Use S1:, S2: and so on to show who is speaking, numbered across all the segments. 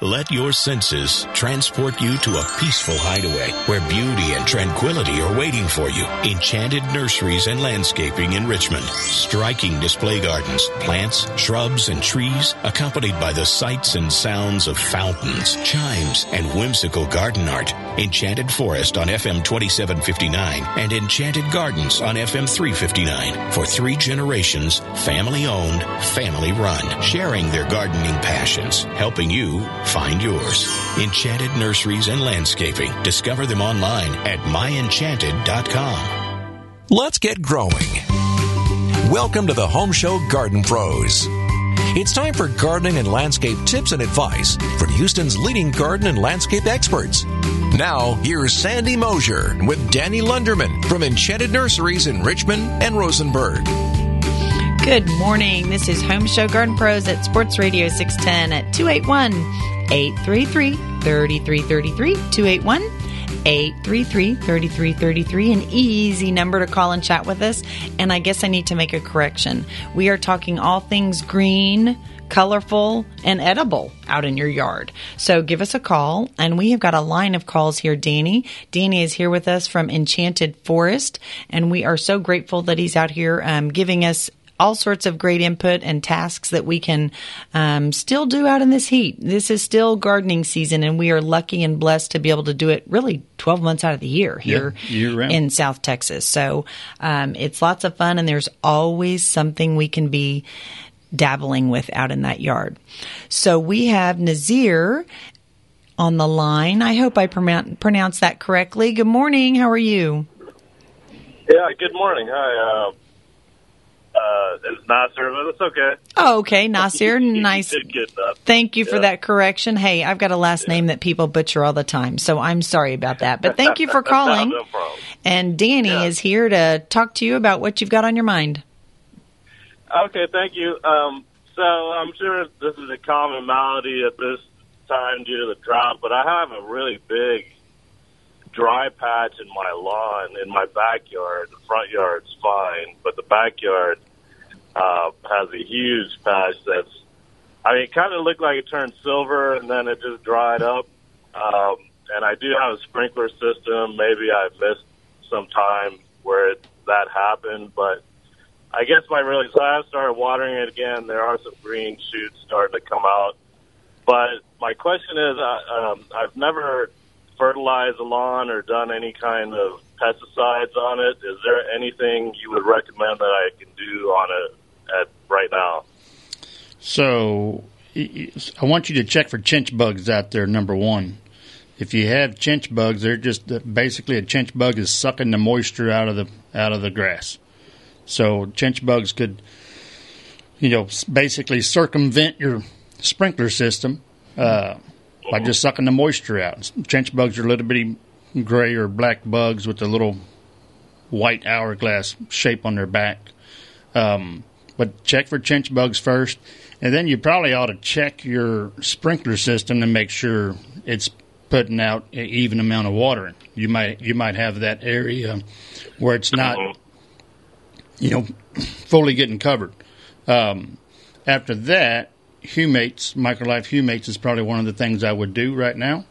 S1: Let your senses transport you to a peaceful hideaway where beauty and tranquility are waiting for you. Enchanted Nurseries and Landscaping in Richmond. Striking display gardens, plants, shrubs, and trees, accompanied by the sights and sounds of fountains, chimes, and whimsical garden art. Enchanted Forest on FM 2759 and Enchanted Gardens on FM 359. For 3 generations, family-owned, family-run, sharing their gardening passions, helping you find yours. Enchanted Nurseries and Landscaping. Discover them online at myenchanted.com.
S2: Let's get growing. Welcome to the Home Show Garden Pros. It's time for gardening and landscape tips and advice from Houston's leading garden and landscape experts. Now, here's Sandy Mosier with Danny Lunderman from Enchanted Nurseries in Richmond and Rosenberg.
S3: Good morning. This is Home Show Garden Pros at Sports Radio 610 at 281-833-3333, 281-833-3333, an easy number to call and chat with us. And I guess I need to make a correction. We are talking all things green, colorful, and edible out in your yard. So give us a call, and we have got a line of calls here. Danny is here with us from Enchanted Forest, and we are so grateful that he's out here giving us all sorts of great input and tasks that we can still do out in this heat. This is still gardening season, and we are lucky and blessed to be able to do it really 12 months out of the year here in South Texas. So it's lots of fun, and there's always something we can be dabbling with out in that yard. So we have Nazir on the line. I hope I pronounced that correctly. Good morning. How are you?
S4: Yeah, good morning. Hi. It's Nasir, but it's okay.
S3: Oh, okay, Nasir. Nice.
S4: You did good enough.
S3: Thank you for that correction. Hey, I've got a last name that people butcher all the time, so I'm sorry about that. But thank you for calling.
S4: No problem.
S3: And Danny is here to talk to you about what you've got on your mind.
S4: Okay, thank you. So I'm sure this is a common malady at this time due to the drought, but I have a really big dry patch in my lawn in my backyard. The front yard's fine, but the backyard has a huge patch it kind of looked like it turned silver and then it just dried up. And I do have a sprinkler system. Maybe I missed some time where that happened, but I guess so I have started watering it again. There are some green shoots starting to come out. But my question is, I've never fertilized the lawn or done any kind of pesticides on it. Is there anything you would recommend that I can do on it right now?
S5: So I want you to check for chinch bugs out there, number one. If you have chinch bugs, they're just basically a chinch bug is sucking the moisture out of the grass. So chinch bugs could, basically circumvent your sprinkler system by just sucking the moisture out. Chinch bugs are little bitty gray or black bugs with a little white hourglass shape on their back. But check for chinch bugs first, and then you probably ought to check your sprinkler system to make sure it's putting out an even amount of watering. You might have that area where it's not, fully getting covered. After that, Humates, Microlife Humates is probably one of the things I would do right now,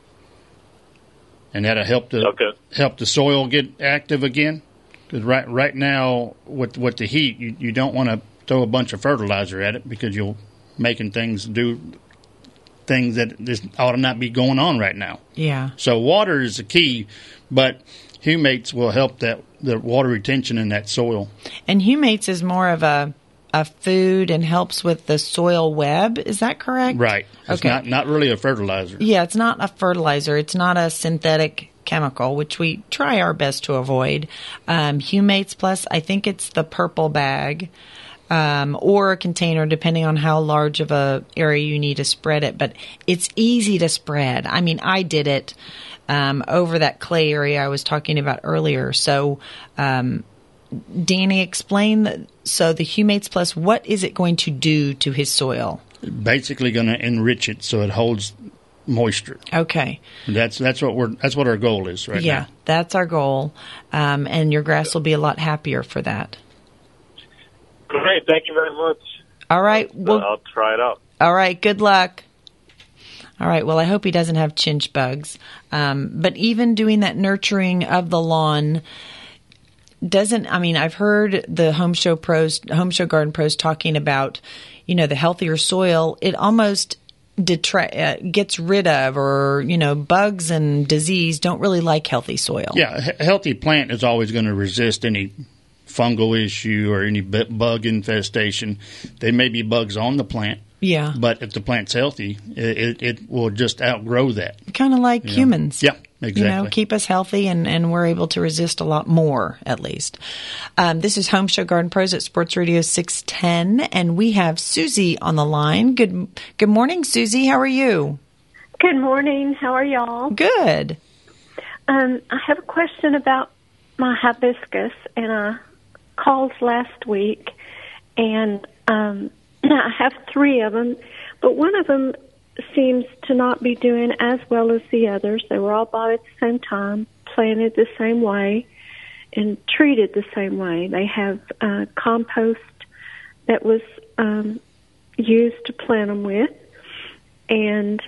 S5: and that'll help the soil get active again. Because right now with the heat, you don't want to throw a bunch of fertilizer at it because you'll making things do things that just ought to not be going on right now.
S3: Yeah.
S5: So water is the key, but Humates will help the water retention in that soil. And
S3: Humates is more of a food and helps with the soil web. Is that correct?
S5: Right. It's not really a fertilizer.
S3: Yeah, it's not a fertilizer. It's not a synthetic chemical, which we try our best to avoid. Humates Plus, I think it's the purple bag or a container, depending on how large of a area you need to spread it. But it's easy to spread. I mean, I did it over that clay area I was talking about earlier. So, Danny, explain so the Humates Plus, what is it going to do to his soil?
S5: Basically going to enrich it so it holds moisture.
S3: Okay.
S5: That's what our goal is right now.
S3: Yeah, that's our goal. And your grass will be a lot happier for that.
S4: Great. Thank you very much.
S3: All right.
S4: I'll try it out.
S3: All right. Good luck. All right. Well, I hope he doesn't have chinch bugs. But even doing that nurturing of the lawn I've heard the Home Show Garden Pros talking about, the healthier soil. It almost gets rid of, or, bugs and disease don't really like healthy soil.
S5: Yeah, a healthy plant is always going to resist any fungal issue or any bug infestation. There may be bugs on the plant.
S3: Yeah.
S5: But if the plant's healthy, it will just outgrow that.
S3: Kind of like humans.
S5: Yeah, exactly.
S3: Keep us healthy, and we're able to resist a lot more, at least. This is Home Show Garden Pros at Sports Radio 610, and we have Susie on the line. Good morning, Susie. How are you?
S6: Good morning. How are y'all?
S3: Good.
S6: I have a question about my hibiscus, and I called last week, and I have 3 of them, but one of them seems to not be doing as well as the others. They were all bought at the same time, planted the same way, and treated the same way. They have compost that was used to plant them with, and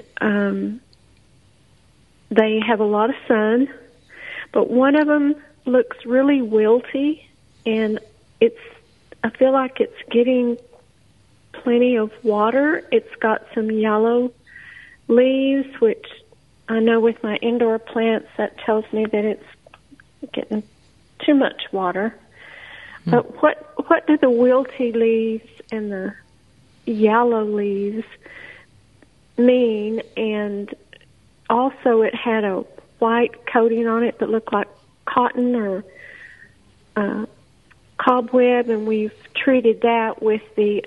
S6: they have a lot of sun, but one of them looks really wilty, and I feel like it's getting plenty of water. It's got some yellow leaves, which I know with my indoor plants, that tells me that it's getting too much water. But what do the wilty leaves and the yellow leaves mean? And also it had a white coating on it that looked like cotton or cobweb, and we've treated that with the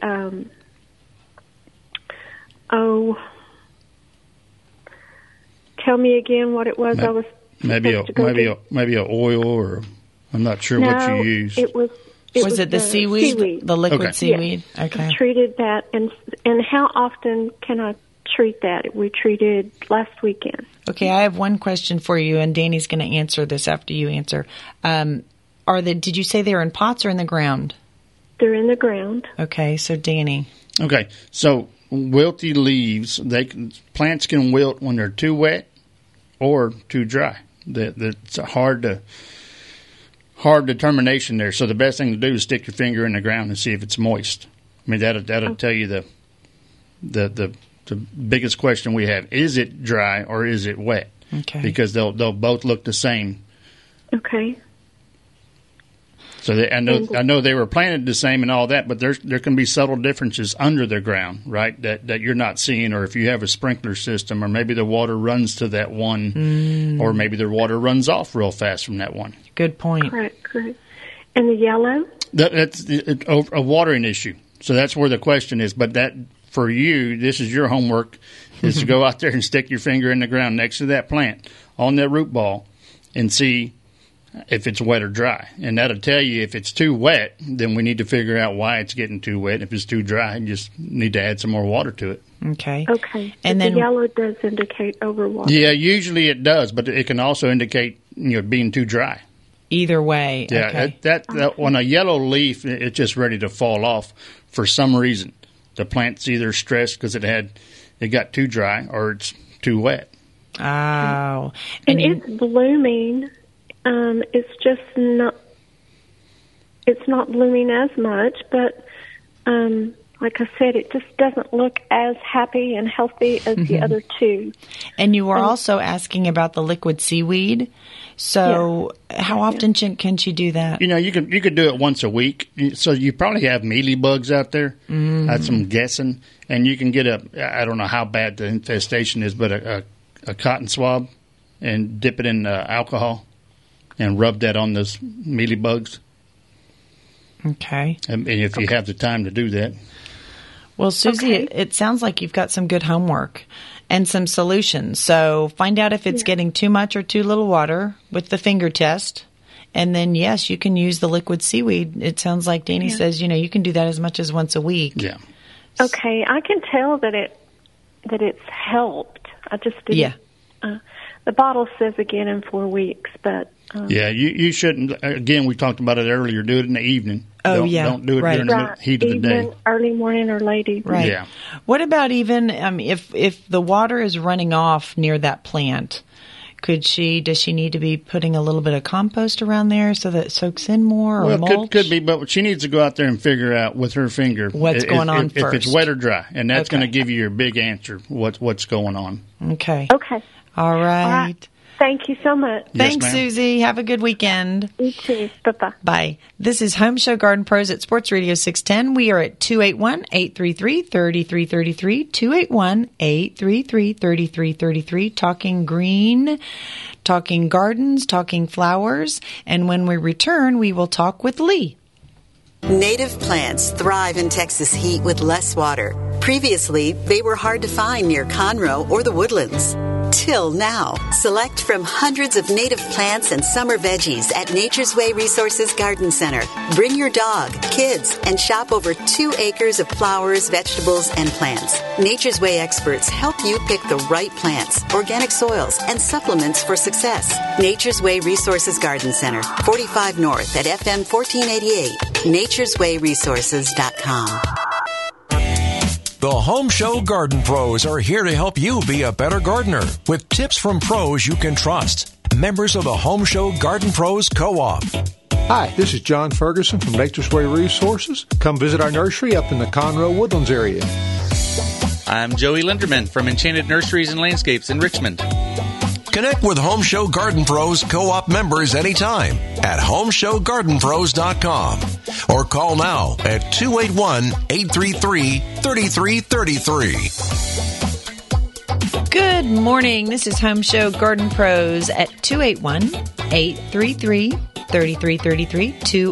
S6: tell me again what it was. I was
S5: maybe a oil, or I'm not sure what you used.
S6: It was
S3: the seaweed? The liquid seaweed?
S6: Yeah.
S3: Okay.
S6: I treated that, and how often can I treat that? We treated last weekend.
S3: Okay, I have one question for you, and Danny's going to answer this after you answer. Did you say they're in pots or in the ground?
S6: They're in the ground.
S3: Okay, so Danny.
S5: Okay, so wilty leaves, plants can wilt when they're too wet or too dry. That's a hard determination there. So the best thing to do is stick your finger in the ground and see if it's moist. I mean, that'll tell you the biggest question we have: is it dry or is it wet?
S3: Okay.
S5: Because they'll both look the same.
S6: Okay.
S5: So I know they were planted the same and all that, but there can be subtle differences under the ground, right? That you're not seeing, or if you have a sprinkler system, or maybe the water runs to that one, or maybe the water runs off real fast from that one.
S3: Good point.
S6: Correct. And the yellow?
S5: That's a watering issue. So that's where the question is. But that, for you, this is your homework, is to go out there and stick your finger in the ground next to that plant on that root ball and see if it's wet or dry. And that'll tell you if it's too wet, then we need to figure out why it's getting too wet. If it's too dry, you just need to add some more water to it.
S3: Okay.
S6: And then the yellow does indicate overwater.
S5: Yeah, usually it does, but it can also indicate being too dry.
S3: Either way.
S5: Yeah,
S3: okay.
S5: that on a yellow leaf, it's just ready to fall off for some reason. The plant's either stressed because it got too dry, or it's too wet.
S3: Oh.
S6: And it's blooming. It's just not. It's not blooming as much, but like I said, it just doesn't look as happy and healthy as the other two.
S3: And you were also asking about the liquid seaweed. So, how often can she do that?
S5: You could do it once a week. So you probably have mealybugs out there. That's I'm guessing, and you can get I don't know how bad the infestation is, but a cotton swab and dip it in alcohol. And rub that on those mealybugs.
S3: Okay.
S5: And if you have the time to do that.
S3: Well, Susie, it sounds like you've got some good homework and some solutions. So find out if it's getting too much or too little water with the finger test. And then, yes, you can use the liquid seaweed. It sounds like Danny says, you can do that as much as once a week.
S5: Yeah.
S6: Okay. I can tell that it's helped. I just didn't.
S3: Yeah.
S6: The bottle says again in 4 weeks, but...
S5: you shouldn't. Again, we talked about it earlier. Do it in the evening.
S3: Oh,
S5: Don't do it
S3: right.
S5: during the heat of the day.
S6: Early morning or late evening.
S3: Right.
S5: Yeah.
S3: What about even if the water is running off near that plant? Does she need to be putting a little bit of compost around there so that it soaks in more, or mulch?
S5: Could be, but she needs to go out there and figure out with her finger
S3: what's going on
S5: if it's
S3: first.
S5: wet or dry, and that's
S3: Okay.
S5: going to give you your big answer. What's going on?
S3: Okay.
S6: Okay.
S3: All right.
S6: Thank you so much.
S3: Thanks,
S5: ma'am.
S3: Susie. Have a good weekend.
S6: You too. Bye-bye.
S3: Bye. This is Home Show Garden Pros at Sports Radio 610. We are at 281-833-3333, 281-833-3333, talking green, talking gardens, talking flowers. And when we return, we will talk with Lee.
S7: Native plants thrive in Texas heat with less water. Previously, they were hard to find near Conroe or the woodlands. Till now, select from hundreds of native plants and summer veggies at Nature's Way Resources Garden Center. Bring your dog, kids, and shop over 2 acres of flowers, vegetables, and plants. Nature's Way experts help you pick the right plants, organic soils, and supplements for success. Nature's Way Resources Garden Center, 45 North at FM 1488, natureswayresources.com.
S2: The Home Show Garden Pros are here to help you be a better gardener with tips from pros you can trust. Members of the Home Show Garden Pros Co-op.
S8: Hi, this is John Ferguson from Nature's Way Resources. Come visit our nursery up in the Conroe Woodlands area.
S9: I'm Joey Linderman from Enchanted Nurseries and Landscapes in Richmond.
S2: Connect with Home Show Garden Pros Co-op members anytime at homeshowgardenpros.com or call now at 281-833-3333.
S3: Good morning. This is Home Show Garden Pros at 281-833-3333,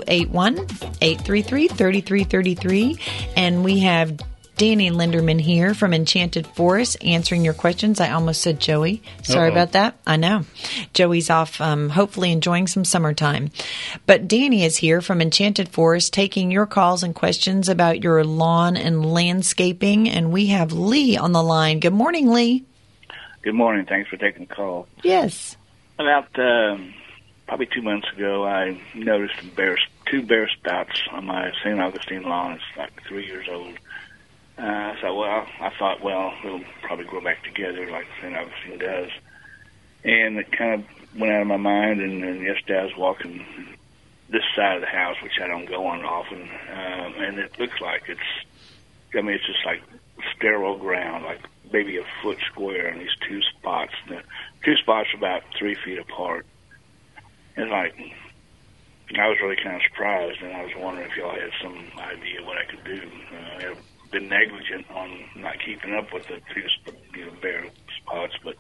S3: 281-833-3333. And we have Danny Linderman here from Enchanted Forest answering your questions. I almost said Joey. Sorry about that. I know. Joey's off, hopefully enjoying some summertime. But Danny is here from Enchanted Forest taking your calls and questions about your lawn and landscaping. And we have Lee on the line. Good morning, Lee.
S10: Good morning. Thanks for taking the call.
S3: Yes.
S10: About probably 2 months ago, I noticed two bare spouts on my St. Augustine lawn. It's like 3 years old. I thought, it'll probably grow back together like St. Augustine does. And it kind of went out of my mind, and yesterday I was walking this side of the house, which I don't go on often, and it looks like it's just like sterile ground, like maybe a foot square in these 2 spots. The 2 spots are about 3 feet apart. And I was really kind of surprised, and I was wondering if y'all had some idea what I could do. I've been negligent on not keeping up with the 2 bare spots, but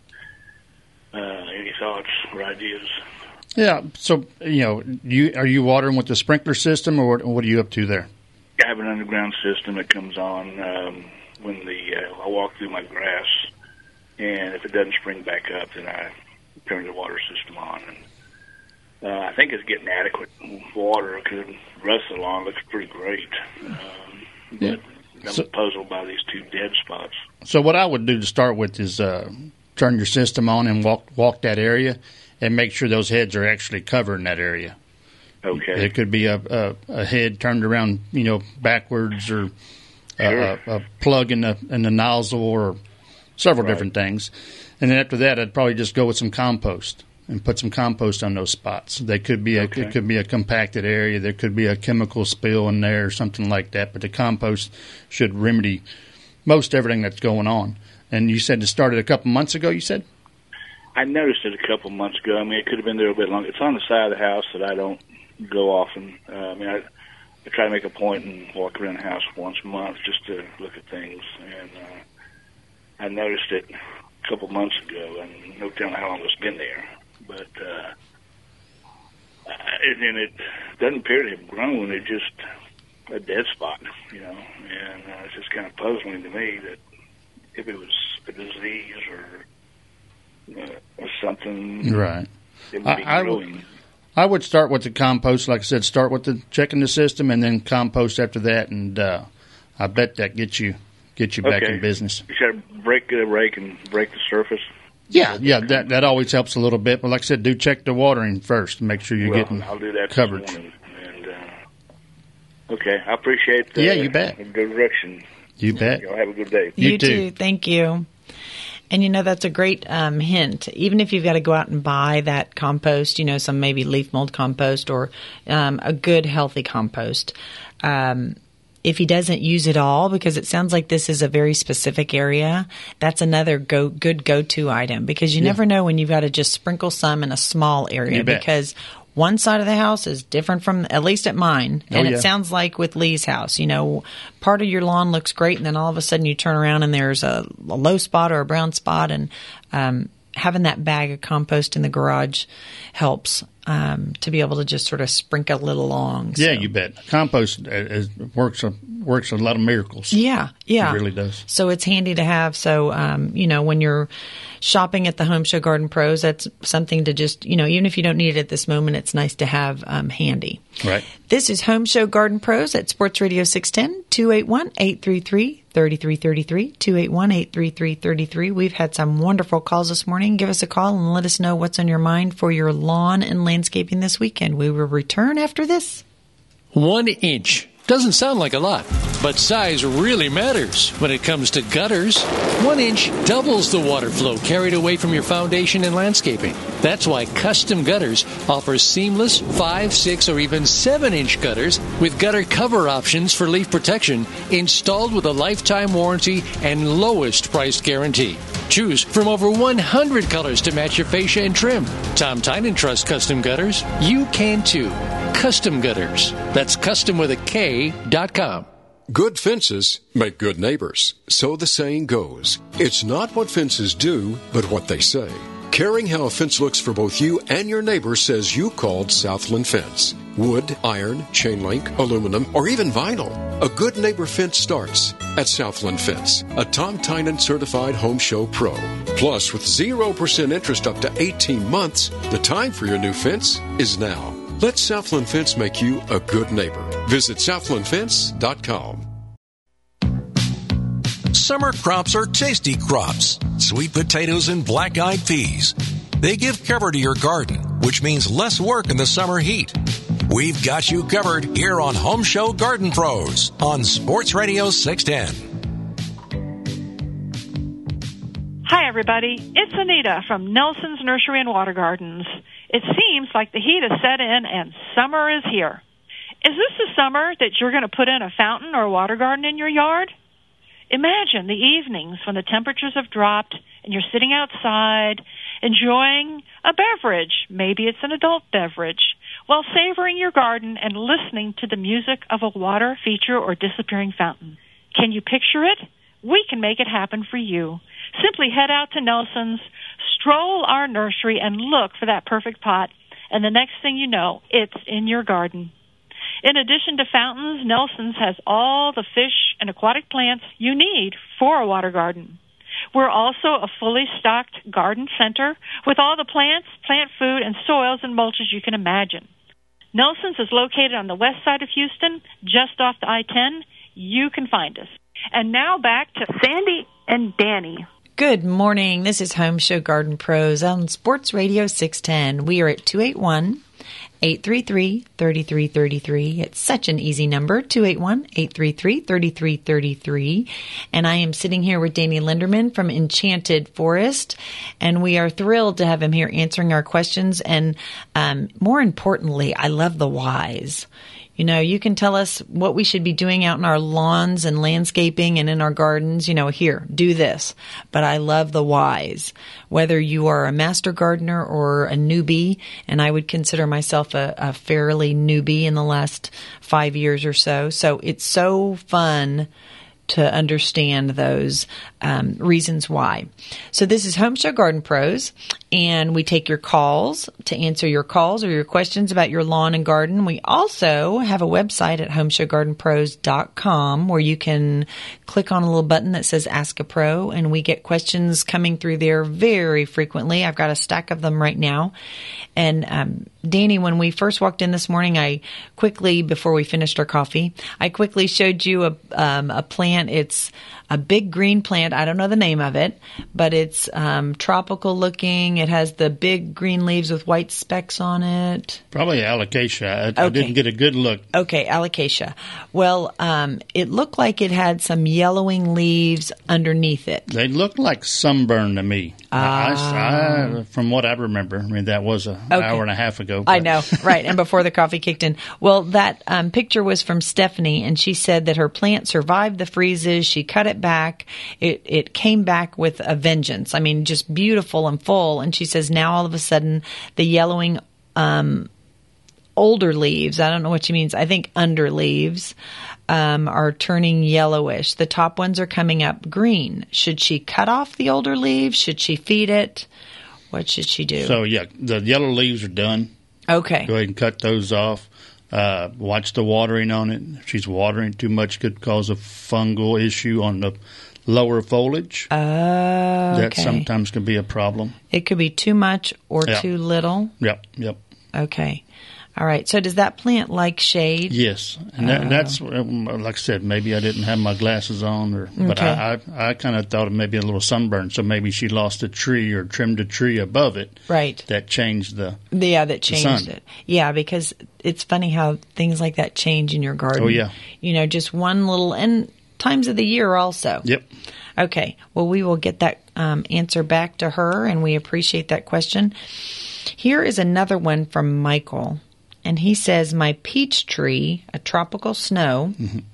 S10: any thoughts or ideas?
S5: Yeah. So are you watering with the sprinkler system, or what are you up to there?
S10: I have an underground system that comes on when I walk through my grass, and if it doesn't spring back up, then I turn the water system on. And I think it's getting adequate water because the rest of the lawn looks pretty great. But I'm puzzled by these 2 dead spots. So
S5: what I would do to start with is turn your system on and walk that area and make sure those heads are actually covering that area.
S10: Okay.
S5: It could be a head turned around, backwards, or a plug in the nozzle, or several different things. And then after that, I'd probably just go with some compost and put some compost on those spots. It could be a compacted area. There could be a chemical spill in there or something like that. But the compost should remedy most everything that's going on. And you said it started a couple months ago, you said?
S10: I noticed it a couple months ago. I mean, it could have been there a bit longer. It's on the side of the house that I don't go often. I try to make a point and walk around the house once a month just to look at things. And I noticed it a couple months ago, and no telling how long it's been there. But and it doesn't appear to have grown. It's just a dead spot, and it's just kind of puzzling to me that if it was a disease or something,
S5: right?
S10: It would be growing.
S5: I would start with the compost, like I said. Start with checking the system, and then compost after that. And I bet that gets you back in business.
S10: You should break a rake and break the surface.
S5: Yeah, that always helps a little bit. But like I said, do check the watering first and make sure you're getting
S10: I'll do that
S5: coverage.
S10: This morning, and Okay, I appreciate
S5: Yeah, you bet.
S10: the direction.
S5: You bet.
S10: Y'all have a good day.
S3: You too. Thank you. And, that's a great hint. Even if you've got to go out and buy that compost, some maybe leaf mold compost or a good, healthy compost. If he doesn't use it all, because it sounds like this is a very specific area, that's another good go-to item, because you never know when you've got to just sprinkle some in a small area, because one side of the house is different from, at least at mine. And it sounds like with Lee's house, part of your lawn looks great, and then all of a sudden you turn around and there's a low spot or a brown spot, and having that bag of compost in the garage helps to be able to just sort of sprinkle it along.
S5: Yeah, you bet. Compost works a lot of miracles.
S3: Yeah.
S5: It really does.
S3: So it's handy to have. So, when you're shopping at the Home Show Garden Pros, that's something to just, even if you don't need it at this moment, it's nice to have handy.
S5: Right.
S3: This is Home Show Garden Pros at Sports Radio 610, 281-833-3333, 281-833-3333. We've had some wonderful calls this morning. Give us a call and let us know what's on your mind for your lawn and landscaping this weekend. We will return after this.
S11: 1 inch. Doesn't sound like a lot, but size really matters when it comes to gutters. 1 inch doubles the water flow carried away from your foundation and landscaping. That's why Custom Gutters offers seamless 5, 6, or even 7-inch gutters with gutter cover options for leaf protection, installed with a lifetime warranty and lowest price guarantee. Choose from over 100 colors to match your fascia and trim. Tom Tynan trusts Custom Gutters. You can too. Custom Gutters. That's custom with a K.com.
S12: Good fences make good neighbors. So the saying goes, it's not what fences do, but what they say. Caring how a fence looks for both you and your neighbor says you called Southland Fence. Wood, iron, chain link, aluminum, or even vinyl. A good neighbor fence starts at Southland Fence, a Tom Tynan certified Home Show Pro. Plus, with 0% interest up to 18 months, the time for your new fence is now. Let Southland Fence make you a good neighbor. Visit southlandfence.com.
S2: Summer crops are tasty crops. Sweet potatoes and black-eyed peas. They give cover to your garden, which means less work in the summer heat. We've got you covered here on Home Show Garden Pros on Sports Radio 610.
S13: Hi, everybody. It's Anita from Nelson's Nursery and Water Gardens. It seems like the heat has set in and summer is here. Is this the summer that you're going to put in a fountain or a water garden in your yard? Imagine the evenings when the temperatures have dropped and you're sitting outside enjoying a beverage, maybe it's an adult beverage, while savoring your garden and listening to the music of a water feature or disappearing fountain. Can you picture it? We can make it happen for you. Simply head out to Nelson's, stroll our nursery, and look for that perfect pot, and the next thing you know, it's in your garden. In addition to fountains, Nelson's has all the fish and aquatic plants you need for a water garden. We're also a fully stocked garden center with all the plants, plant food, and soils and mulches you can imagine. Nelson's is located on the west side of Houston, just off the I-10. You can find us. And now back to Sandy and Danny.
S3: Good morning. This is Home Show Garden Pros on Sports Radio 610. We are at 281-833-3333. It's such an easy number, 281-833-3333. And I am sitting here with Danny Linderman from Enchanted Forest, and we are thrilled to have him here answering our questions. And more importantly, I love the whys. You know, you can tell us what we should be doing out in our lawns and landscaping and in our gardens. You know, here, do this. But I love the whys. Whether you are a master gardener or a newbie, and I would consider myself a fairly newbie in the last 5 years or so. So it's so fun to understand those reasons why. So this is Home Show Garden Pros, and we take your calls to answer your calls or your questions about your lawn and garden. We also have a website at homeshowgardenpros.com where you can click on a little button that says Ask a Pro, and we get questions coming through there very frequently. I've got a stack of them right now. And Danny, when we first walked in this morning, I quickly, before we finished our coffee, I quickly showed you a plant. It's a big green plant. I don't know the name of it, but it's tropical looking. It has the big green leaves with white specks on it.
S5: Probably alocasia. I didn't get a good look.
S3: Okay, alocasia. Well, it looked like it had some yellowing leaves underneath it.
S5: They looked like sunburn to me. From what I remember. I mean, that was an hour and a half ago.
S3: I know, right, and before the coffee kicked in. Well, that picture was from Stephanie, and she said that her plant survived the freezes. She cut it back. It came back with a vengeance. I mean, just beautiful and full. And she says now all of a sudden the yellowing older leaves, I don't know what she means, I think under leaves, are turning yellowish. The top ones are coming up green. Should she cut off the older leaves? Should she feed it? What should she do?
S5: So, yeah, the yellow leaves are done.
S3: Okay.
S5: Go ahead and cut those off. Watch the watering on it. If she's watering too much, could cause a fungal issue on the lower foliage.
S3: Okay.
S5: That sometimes can be a problem.
S3: It could be too much or too little?
S5: Yep.
S3: Okay. All right. So does that plant like shade?
S5: Yes. And that's, like I said, maybe I didn't have my glasses on, but I kind of thought it may be a little sunburn. So maybe she lost a tree or trimmed a tree above it.
S3: Right.
S5: That changed the
S3: that changed
S5: sun.
S3: it. Yeah, because it's funny how things like that change in your garden.
S5: Oh, yeah.
S3: You know, just one little, and times of the year also.
S5: Yep.
S3: Okay. Well, we will get that answer back to her, and we appreciate that question. Here is another one from Michael. And he says, my peach tree, a tropical snow,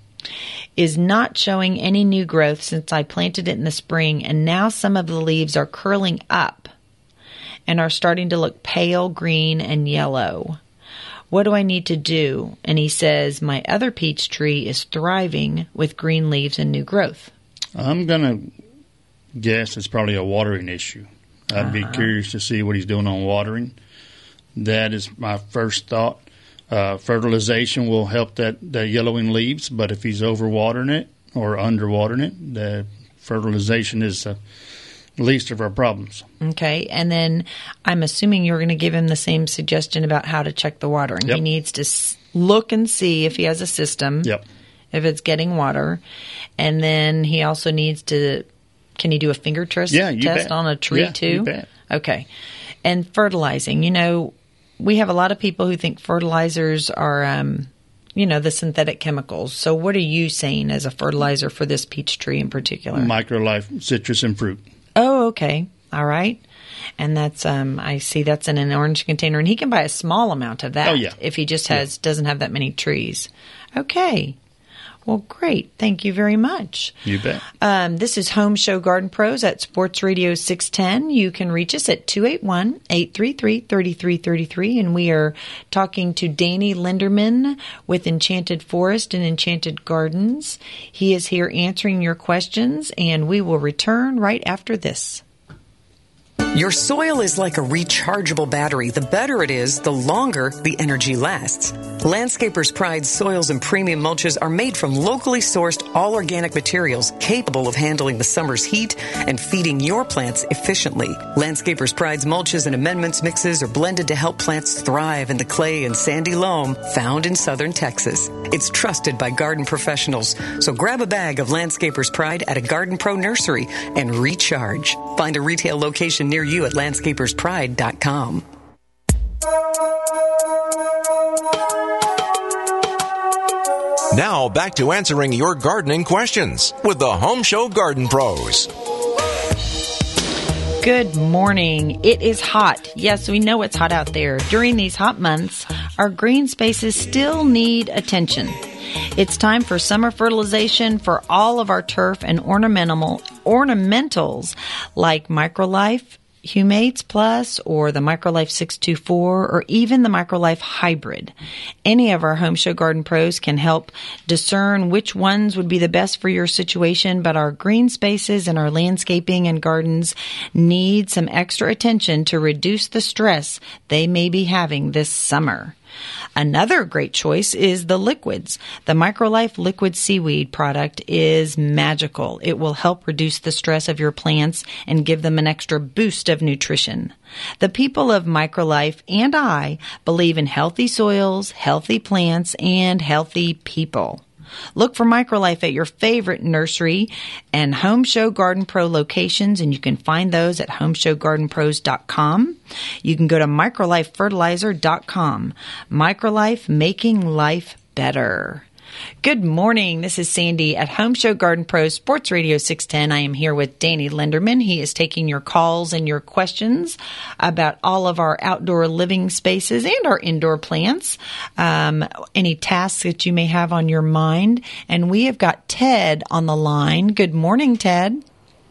S3: is not showing any new growth since I planted it in the spring, and now some of the leaves are curling up and are starting to look pale green and yellow. What do I need to do? And he says, my other peach tree is thriving with green leaves and new growth. I'm
S5: going to guess it's probably a watering issue. I'd be curious to see what he's doing on watering. That is my first thought. Fertilization will help the yellowing leaves, but if he's overwatering it or underwatering it, the fertilization is the least of our problems.
S3: Okay, and then I'm assuming you're going to give him the same suggestion about how to check the watering.
S5: Yep.
S3: He needs to look and see if he has a system,
S5: if
S3: it's getting water, and then he also needs to. Can he do a finger test on a tree too?
S5: You bet.
S3: Okay. And fertilizing, we have a lot of people who think fertilizers are, the synthetic chemicals. So what are you saying as a fertilizer for this peach tree in particular?
S5: Microlife citrus and fruit.
S3: Oh, okay. All right. And that's, I see that's in an orange container. And he can buy a small amount of that.
S5: Oh, yeah.
S3: If he just doesn't have that many trees. Okay. Well, great. Thank you very much.
S5: You bet.
S3: This is Home Show Garden Pros at Sports Radio 610. You can reach us at 281-833-3333. And we are talking to Danny Linderman with Enchanted Forest and Enchanted Gardens. He is here answering your questions, and we will return right after this.
S14: Your soil is like a rechargeable battery. The better it is, the longer the energy lasts. Landscapers' Pride soils and premium mulches are made from locally sourced all-organic materials capable of handling the summer's heat and feeding your plants efficiently. Landscapers' Pride's mulches and amendments mixes are blended to help plants thrive in the clay and sandy loam found in southern Texas. It's trusted by garden professionals, so grab a bag of Landscapers' Pride at a Garden Pro nursery and recharge. Find a retail location near you at landscaperspride.com.
S2: Now back to answering your gardening questions with the Home Show Garden Pros.
S3: Good morning. It is hot. Yes, we know it's hot out there. During these hot months, our green spaces still need attention. It's time for summer fertilization for all of our turf and ornamentals like Microlife, Humates Plus, or the Microlife 624, or even the Microlife Hybrid. Any of our Home Show Garden Pros can help discern which ones would be the best for your situation, but our green spaces and our landscaping and gardens need some extra attention to reduce the stress they may be having this summer. Another great choice is the liquids. The Microlife Liquid Seaweed product is magical. It will help reduce the stress of your plants and give them an extra boost of nutrition. The people of Microlife and I believe in healthy soils, healthy plants, and healthy people. Look for MicroLife at your favorite nursery and Home Show Garden Pro locations, and you can find those at homeshowgardenpros.com. You can go to microlifefertilizer.com. MicroLife, making life better. Good morning. This is Sandy at Home Show Garden Pros Sports Radio 610. I am here with Danny Linderman. He is taking your calls and your questions about all of our outdoor living spaces and our indoor plants, any tasks that you may have on your mind. And we have got Ted on the line. Good morning, Ted.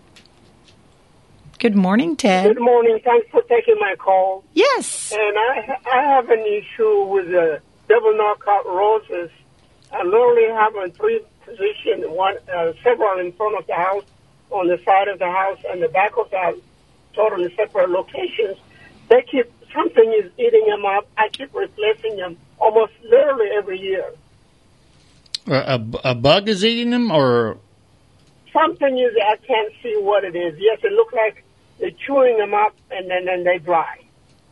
S3: Good morning, Ted.
S15: Good morning. Thanks for taking my call.
S3: Yes.
S15: And I have an issue with the double knockout roses. I literally have in three positions, several in front of the house, on the side of the house, and the back of the house, totally separate locations. Something is eating them up. I keep replacing them almost literally every year.
S5: A bug is eating them, or?
S15: Something is, I can't see what it is. Yes, it looks like they're chewing them up, and then they dry.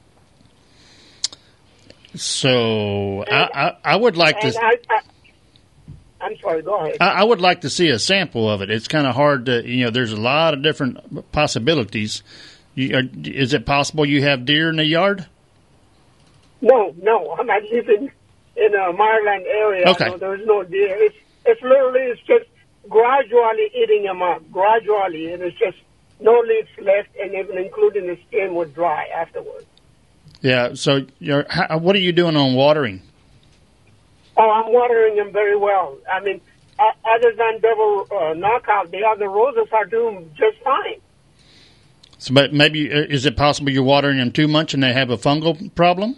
S5: So I would like to.
S15: I'm sorry, go ahead.
S5: I would like to see a sample of it. It's kind of hard to, there's a lot of different possibilities. Is it possible you have deer in the yard?
S15: No. I'm not living in a Maryland area.
S5: Okay.
S15: No, there's no deer. It's just gradually eating them up, gradually, and it's just no leaves left, and even including the skin would dry afterwards.
S5: Yeah, so what are you doing on watering?
S15: Oh, I'm watering them very well. I mean, other than double knockout, the other roses are doing just fine.
S5: So, but maybe, is it possible you're watering them too much and they have a fungal problem?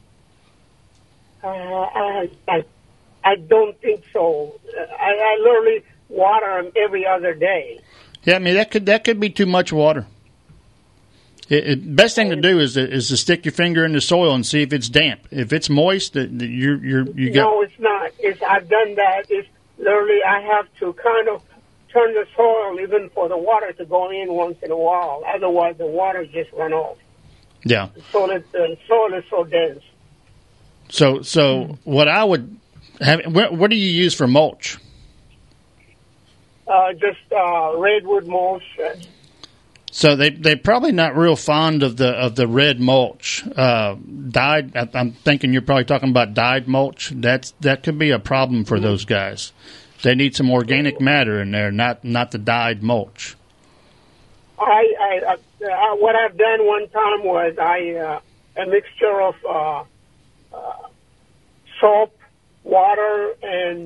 S15: I don't think so. I literally water them every other day.
S5: Yeah, I mean, that could be too much water. Best thing to do is to stick your finger in the soil and see if it's damp. If it's moist, you got.
S15: No, it's not. I've done that. It's literally I have to kind of turn the soil even for the water to go in once in a while. Otherwise, the water just run off.
S5: Yeah.
S15: The soil is so dense.
S5: So what I would have. What do you use for mulch?
S15: Just redwood mulch.
S5: So they're probably not real fond of the red mulch. Dyed. I'm thinking you're probably talking about dyed mulch. That could be a problem for those guys. They need some organic matter in there, not the dyed mulch.
S15: What I've done one time was a mixture of soap, water, and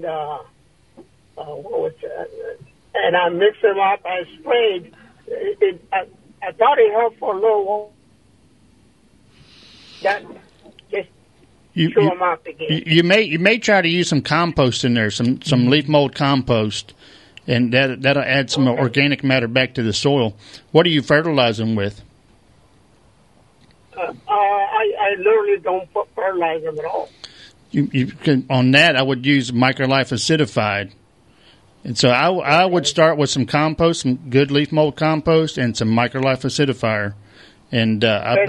S15: and I mixed them up. I sprayed. I thought it helped for a little while. That just chew them up again.
S5: You may try to use some compost in there, some leaf mold compost, and that'll add some organic matter back to the soil. What do you fertilize them with?
S15: I literally don't put fertilizer at all.
S5: You can, on that, I would use MicroLife acidified. And so I would start with some compost, some good leaf mold compost, and some MicroLife acidifier. And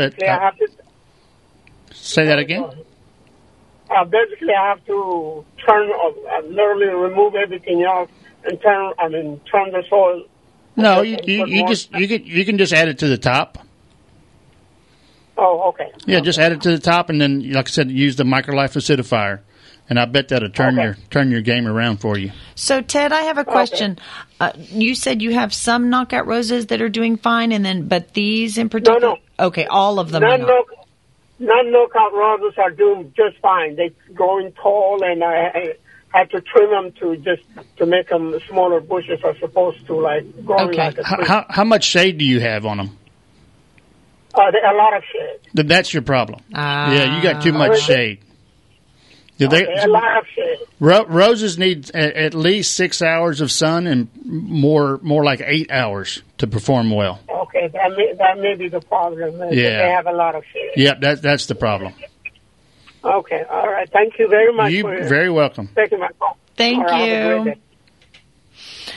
S5: say that again?
S15: Basically, I have to literally remove everything else and turn the soil.
S5: No, you can just add it to the top.
S15: Oh, okay.
S5: Yeah, just add it to the top, and then, like I said, use the MicroLife acidifier. And I bet that'll turn your game around for you.
S3: So, Ted, I have a question. Okay. You said you have some knockout roses that are doing fine, but these in particular? No. Okay, all of them are not.
S15: Non-knockout roses are doing just fine. They're growing tall, and I had to trim them to make them smaller bushes as opposed to growing like a tree.
S5: How much shade do you have on them?
S15: A lot of shade.
S5: That's your problem. Yeah, you got too much shade.
S15: A lot of shade.
S5: Roses need at least 6 hours of sun and more like 8 hours to perform well.
S15: Okay, that may be the problem.
S5: Yeah.
S15: They have a lot of shade.
S5: Yep, that's the problem.
S15: Okay, all right. Thank you very much.
S5: You're very welcome.
S15: Taking my call.
S3: Thank you.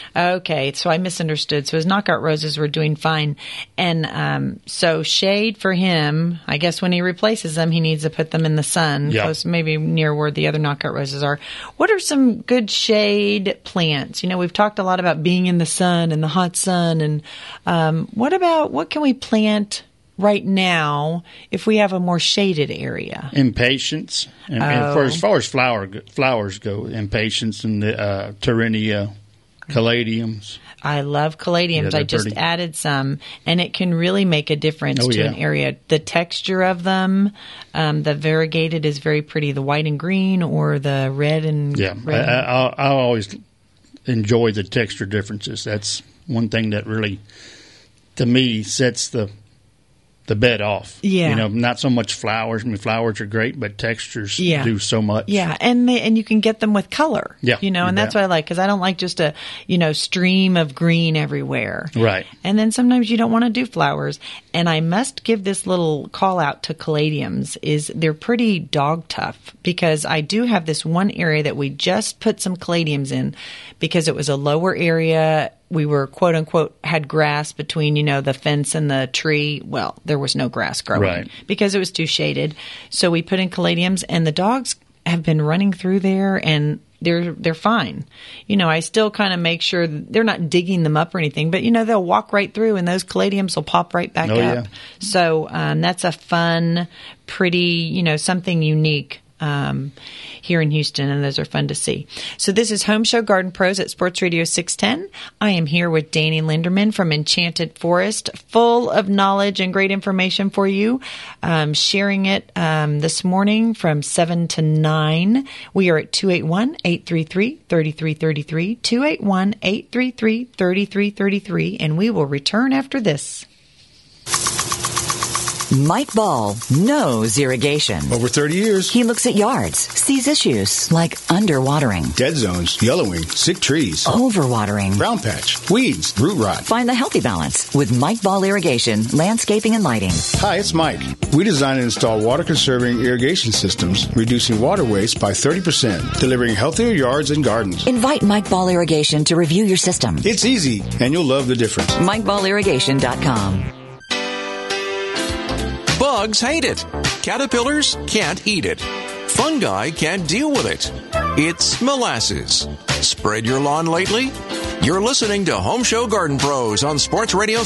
S3: Okay, so I misunderstood. So his knockout roses were doing fine. And so shade for him, I guess when he replaces them, he needs to put them in the sun, close, maybe near where the other knockout roses are. What are some good shade plants? We've talked a lot about being in the sun and the hot sun. And what can we plant right now if we have a more shaded area?
S5: Impatiens. And as far as flowers go, impatiens and the Terenia, caladiums.
S3: I love caladiums. I just added some, and it can really make a difference to an area. The texture of them, the variegated is very pretty. The white and green or the red and red.
S5: I always enjoy the texture differences. That's one thing that really, to me, sets the bed off.
S3: Yeah.
S5: Not so much flowers. I mean, flowers are great, but textures do so much.
S3: Yeah, and you can get them with color.
S5: Yeah.
S3: And that's what I like, because I don't like just a, stream of green everywhere.
S5: Right.
S3: And then sometimes you don't want to do flowers. And I must give this little call out to caladiums, is they're pretty dog tough, because I do have this one area that we just put some caladiums in because it was a lower area. We were, quote unquote, had grass between, the fence and the tree. Well, there was no grass growing because it was too shaded. So we put in caladiums, and the dogs have been running through there, and they're fine. I still kind of make sure they're not digging them up or anything, but they'll walk right through, and those caladiums will pop right back up. Yeah. So that's a fun, pretty, something unique here in Houston, and those are fun to see. So this is Home Show Garden Pros at Sports Radio 610. I am here with Danny Linderman from Enchanted Forest, full of knowledge and great information for you, sharing it this morning from 7 to 9. We are at 281-833-3333, 281-833-3333, and we will return after this.
S16: Mike Ball knows irrigation.
S17: Over 30 years.
S16: He looks at yards, sees issues like underwatering,
S17: dead zones, yellowing, sick trees,
S16: overwatering,
S17: brown patch, weeds, root rot.
S16: Find the healthy balance with Mike Ball Irrigation, Landscaping and Lighting.
S17: Hi, it's Mike. We design and install water-conserving irrigation systems, reducing water waste by 30%, delivering healthier yards and gardens.
S16: Invite Mike Ball Irrigation to review your system.
S17: It's easy, and you'll love the difference.
S16: MikeBallIrrigation.com.
S2: Bugs hate it. Caterpillars can't eat it. Fungi can't deal with it. It's molasses. Spread your lawn lately? You're listening to Home Show Garden Pros on Sports Radio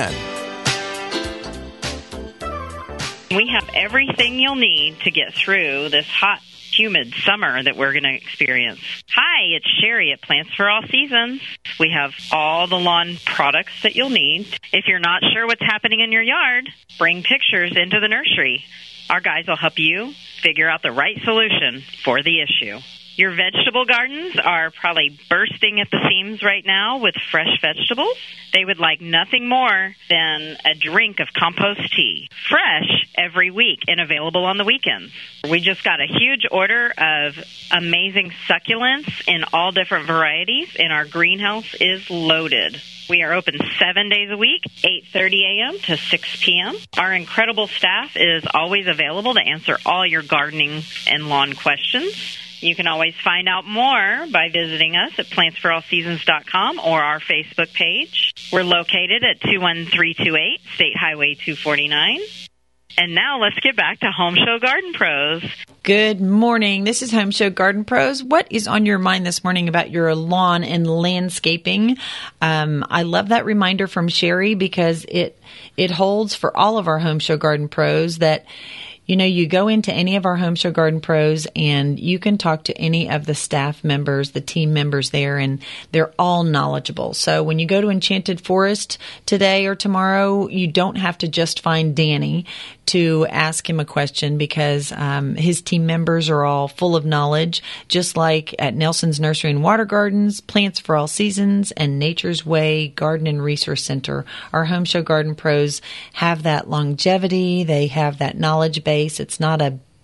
S2: 610.
S18: We have everything you'll need to get through this hot, humid summer that we're going to experience. Hi, it's Sherry at Plants for All Seasons. We have all the lawn products that you'll need. If you're not sure what's happening in your yard, bring pictures into the nursery. Our guys will help you figure out the right solution for the issue. Your vegetable gardens are probably bursting at the seams right now with fresh vegetables. They would like nothing more than a drink of compost tea, fresh every week and available on the weekends. We just got a huge order of amazing succulents in all different varieties, and our greenhouse is loaded. We are open 7 days a week, 8:30 a.m. to 6 p.m. Our incredible staff is always available to answer all your gardening and lawn questions. You can always find out more by visiting us at plantsforallseasons.com or our Facebook page. We're located at 21328 State Highway 249. And now let's get back to Home Show Garden Pros.
S3: Good morning. This is Home Show Garden Pros. What is on your mind this morning about your lawn and landscaping? I love that reminder from Sherry, because it holds for all of our Home Show Garden Pros that, you go into any of our Home Show Garden Pros and you can talk to any of the staff members, the team members there, and they're all knowledgeable. So when you go to Enchanted Forest today or tomorrow, you don't have to just find Danny to ask him a question, because his team members are all full of knowledge, just like at Nelson's Nursery and Water Gardens, Plants for All Seasons, and Nature's Way Garden and Resource Center. Our Home Show Garden Pros have that longevity. They have that knowledge base. It's not a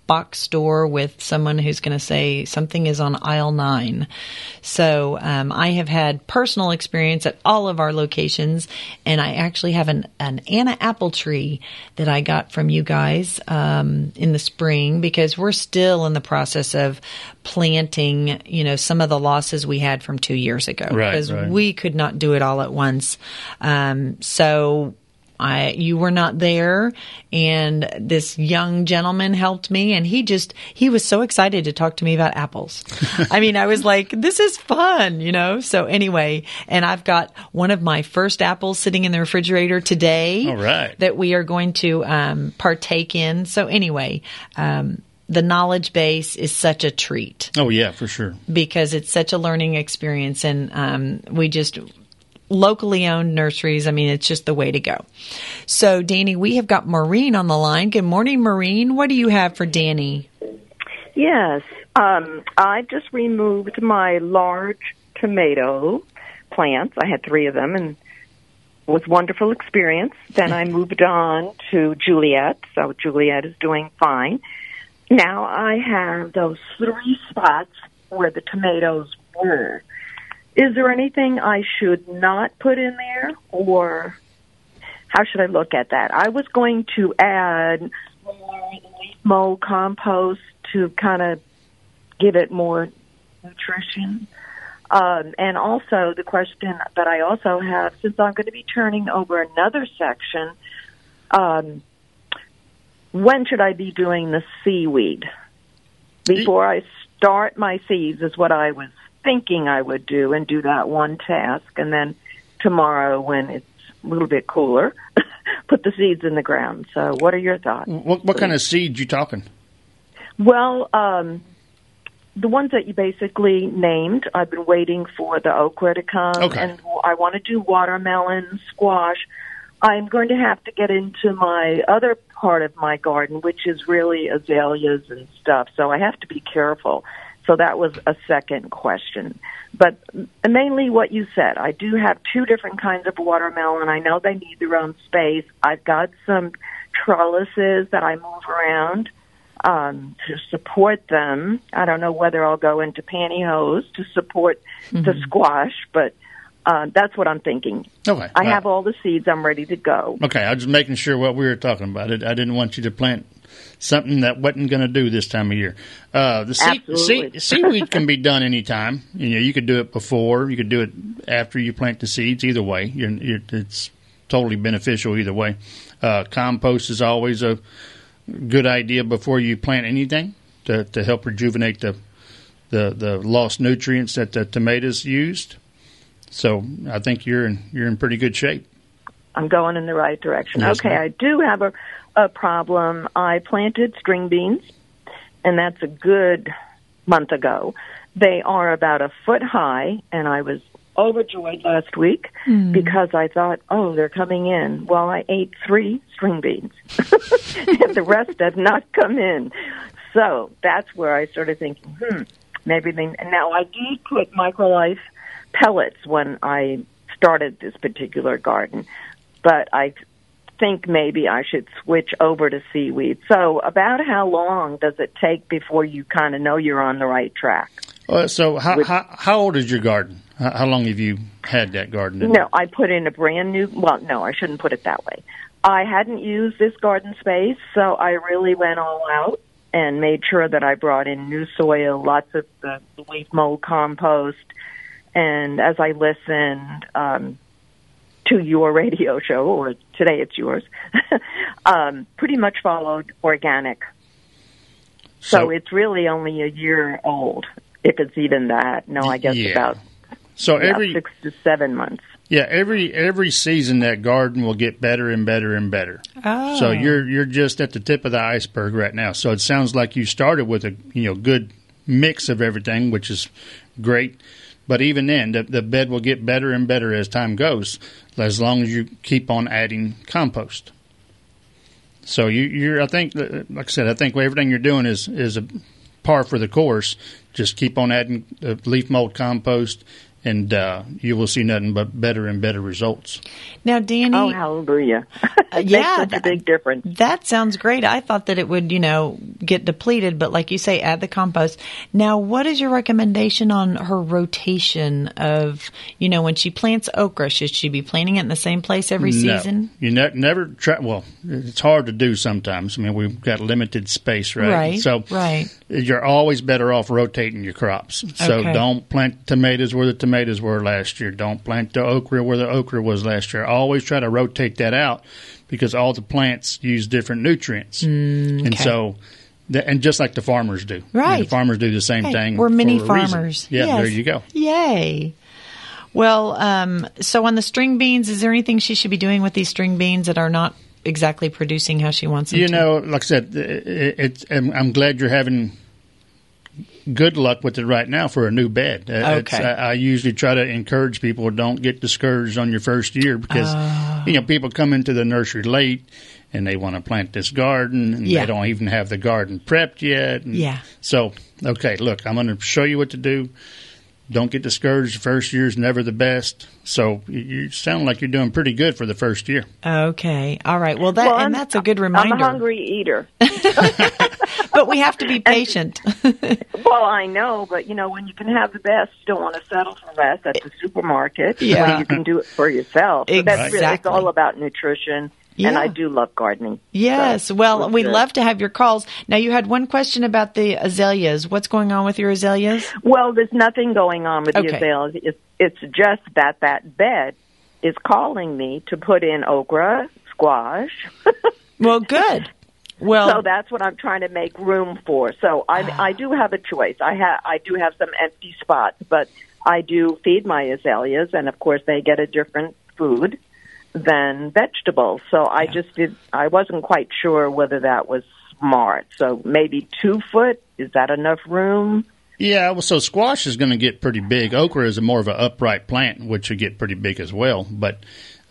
S3: box store with someone who's going to say something is on aisle 9. So I have had personal experience at all of our locations, and I actually have an Anna apple tree that I got from you guys in the spring, because we're still in the process of planting, some of the losses we had from 2 years ago, because we could not do it all at once. So you were not there, and this young gentleman helped me, and he was so excited to talk to me about apples. I mean, I was like, this is fun, So anyway, and I've got one of my first apples sitting in the refrigerator today.
S5: All right.
S3: That we are going to partake in. So anyway, the knowledge base is such a treat.
S5: Oh, yeah, for sure.
S3: Because it's such a learning experience, and we just locally owned nurseries. I mean, it's just the way to go. So, Danny, we have got Maureen on the line. Good morning, Maureen. What do you have for Danny?
S19: Yes. I just removed my large tomato plants. I had 3 of them, and it was a wonderful experience. Then I moved on to Juliet. So Juliet is doing fine. Now I have those 3 spots where the tomatoes were. Is there anything I should not put in there, or how should I look at that? I was going to add more leaf mold compost to kind of give it more nutrition. And also the question that I also have, since I'm going to be turning over another section, when should I be doing the seaweed? Before I start my seeds is what I was thinking I would do, and do that one task, and then tomorrow, when it's a little bit cooler, put the seeds in the ground. So what are your thoughts?
S5: What kind of seeds you talking?
S19: Well, the ones that you basically named. I've been waiting for the okra to come, and I want to do watermelon, squash. I'm going to have to get into my other part of my garden, which is really azaleas and stuff, so I have to be careful. So that was a second question. But mainly what you said, I do have 2 different kinds of watermelon. I know they need their own space. I've got some trellises that I move around to support them. I don't know whether I'll go into pantyhose to support the squash, but that's what I'm thinking.
S5: Okay.
S19: I have all the seeds. I'm ready to go.
S5: Okay, I was just making sure what we were talking about. I didn't want you to plant something that wasn't going to do this time of year. The seaweed can be done anytime. You could do it before, you could do it after you plant the seeds. Either way, it's totally beneficial either way. Compost is always a good idea before you plant anything to help rejuvenate the lost nutrients that the tomatoes used. So I think you're in pretty good shape.
S19: I'm going in the right direction.
S5: Yes,
S19: okay,
S5: ma'am.
S19: I do have a problem. I planted string beans, and that's a good month ago. They are about a foot high, and I was overjoyed last week because I thought, they're coming in. Well, I ate 3 string beans, and the rest have not come in. So that's where I started thinking, maybe they... Now, I did put Microlife pellets when I started this particular garden, but I think maybe I should switch over to seaweed. So about how long does it take before you kind of know you're on the right track?
S5: So how old is your garden? How long have you had that garden?
S19: No, I put in a brand new, well, no, I shouldn't put it that way. I hadn't used this garden space, so I really went all out and made sure that I brought in new soil, lots of the leaf mold compost, and as I listened to your radio show, or today it's yours, pretty much followed organic. So it's really only a year old, if it's even that. No, I guess about 6 to 7 months.
S5: Yeah, every season that garden will get better and better and better.
S3: Oh.
S5: So you're just at the tip of the iceberg right now. So it sounds like you started with a good mix of everything, which is great. But even then, the bed will get better and better as time goes, as long as you keep on adding compost. So I think, like I said, I think everything you're doing is a par for the course. Just keep on adding leaf mold compost and you will see nothing but better and better results.
S3: Now, Danny.
S19: Oh, hallelujah. It makes such a big difference.
S3: That sounds great. I thought that it would, get depleted, but like you say, add the compost. Now, what is your recommendation on her rotation of, when she plants okra, should she be planting it in the same place every season?
S5: You never try. Well, it's hard to do sometimes. I mean, we've got limited space, right?
S3: Right.
S5: So you're always better off rotating your crops. So don't plant tomatoes where the tomatoes were last year. Don't plant the okra where the okra was last year. Always try to rotate that out because all the plants use different nutrients. And so, and just like the farmers do.
S3: Right.
S5: The farmers do the same thing.
S3: We're mini
S5: for a
S3: farmers.
S5: reason. Yeah,
S3: yes.
S5: there you go.
S3: Yay. Well, so on the string beans, is there anything she should be doing with these string beans that are not exactly producing how she wants them to?
S5: Like I said, I'm glad you're having good luck with it right now for a new bed. I usually try to encourage people, don't get discouraged on your first year because, people come into the nursery late and they want to plant this garden and they don't even have the garden prepped yet. And so, look, I'm going to show you what to do. Don't get discouraged. The first year is never the best. So you sound like you're doing pretty good for the first year.
S3: Okay. All right. Well, that's a good reminder.
S19: I'm a hungry eater.
S3: But we have to be patient.
S19: Well, I know, but, when you can have the best, you don't want to settle for less at the supermarket.
S3: Yeah.
S19: When you can do it for yourself. So
S3: Exactly.
S19: that's really, it's all about nutrition.
S3: Yeah.
S19: And I do love gardening.
S3: Yes.
S19: So
S3: well, we'd
S19: good.
S3: love to have your calls. Now, you had one question about the azaleas. What's going on with your azaleas?
S19: Well, there's nothing going on with the azaleas. It's just that bed is calling me to put in okra, squash.
S3: Well, good. Well,
S19: so that's what I'm trying to make room for. So I do have a choice. I do have some empty spots, but I do feed my azaleas, and of course they get a different food than vegetables. So I wasn't quite sure whether that was smart. So maybe 2 foot, is that enough room?
S5: Yeah, well, so squash is going to get pretty big. Okra is more of an upright plant, which will get pretty big as well. But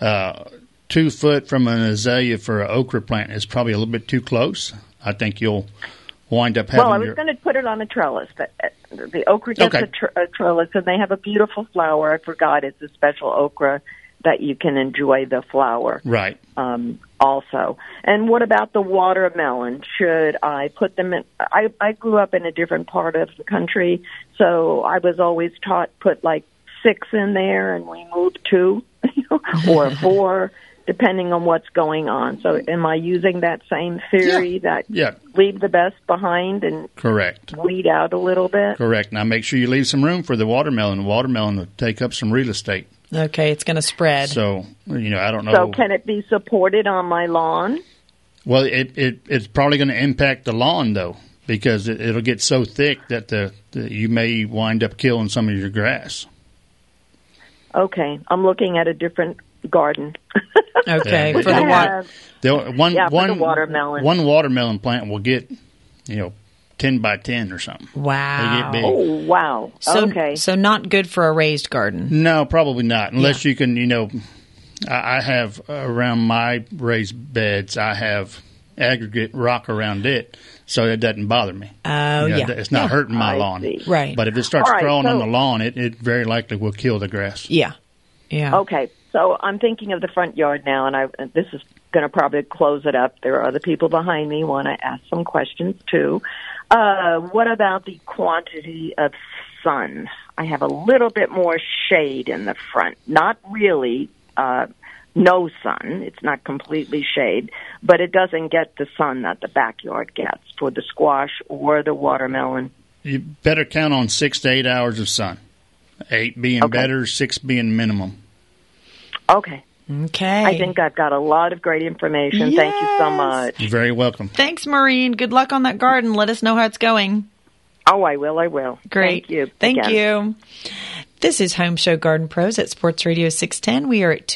S5: 2 foot from an azalea for an okra plant is probably a little bit too close. I think you'll wind up having
S19: Well, I was going to put it on a trellis. But the okra gets a trellis, and they have a beautiful flower. I forgot it's a special okra that you can enjoy the flower.
S5: Right.
S19: Also. And what about the watermelon? Should I put them in? I grew up in a different part of the country, so I was always taught put like 6 in there, and we moved 2 or 4, depending on what's going on. So am I using that same theory that leave the best behind and weed out a little bit?
S5: Correct. Now make sure you leave some room for the watermelon. The watermelon will take up some real estate.
S3: Okay, it's going to spread.
S5: So, I don't know.
S19: So can it be supported on my lawn?
S5: Well, it's probably going to impact the lawn, though, because it'll get so thick that you may wind up killing some of your grass.
S19: Okay, I'm looking at a different garden.
S3: Okay,
S5: for
S19: the watermelon.
S5: One watermelon plant will get, 10 by 10 or something.
S3: Wow.
S5: They get big.
S19: Oh, wow.
S3: So not good for a raised garden.
S5: No, probably not. Unless you can, I have around my raised beds, I have aggregate rock around it, so it doesn't bother me.
S3: Oh,
S5: It's not hurting my lawn.
S19: See.
S3: Right.
S5: But if it starts crawling on the lawn, it very likely will kill the grass.
S3: Yeah. Yeah.
S19: Okay. So I'm thinking of the front yard now, and this is going to probably close it up. There are other people behind me want to ask some questions, too. What about the quantity of sun? I have a little bit more shade in the front. Not really no sun. It's not completely shade, but it doesn't get the sun that the backyard gets for the squash or the watermelon.
S5: You better count on 6 to 8 hours of sun. 8 being better, 6 being minimum.
S19: Okay.
S3: Okay.
S19: I think I've got a lot of great information.
S3: Yes.
S19: Thank you so much.
S5: You're very welcome.
S3: Thanks, Maureen. Good luck on that garden. Let us know how it's going.
S19: Oh, I will.
S3: Great.
S19: Thank you.
S3: Thank you. This is Home Show Garden Pros at Sports Radio 610. We are at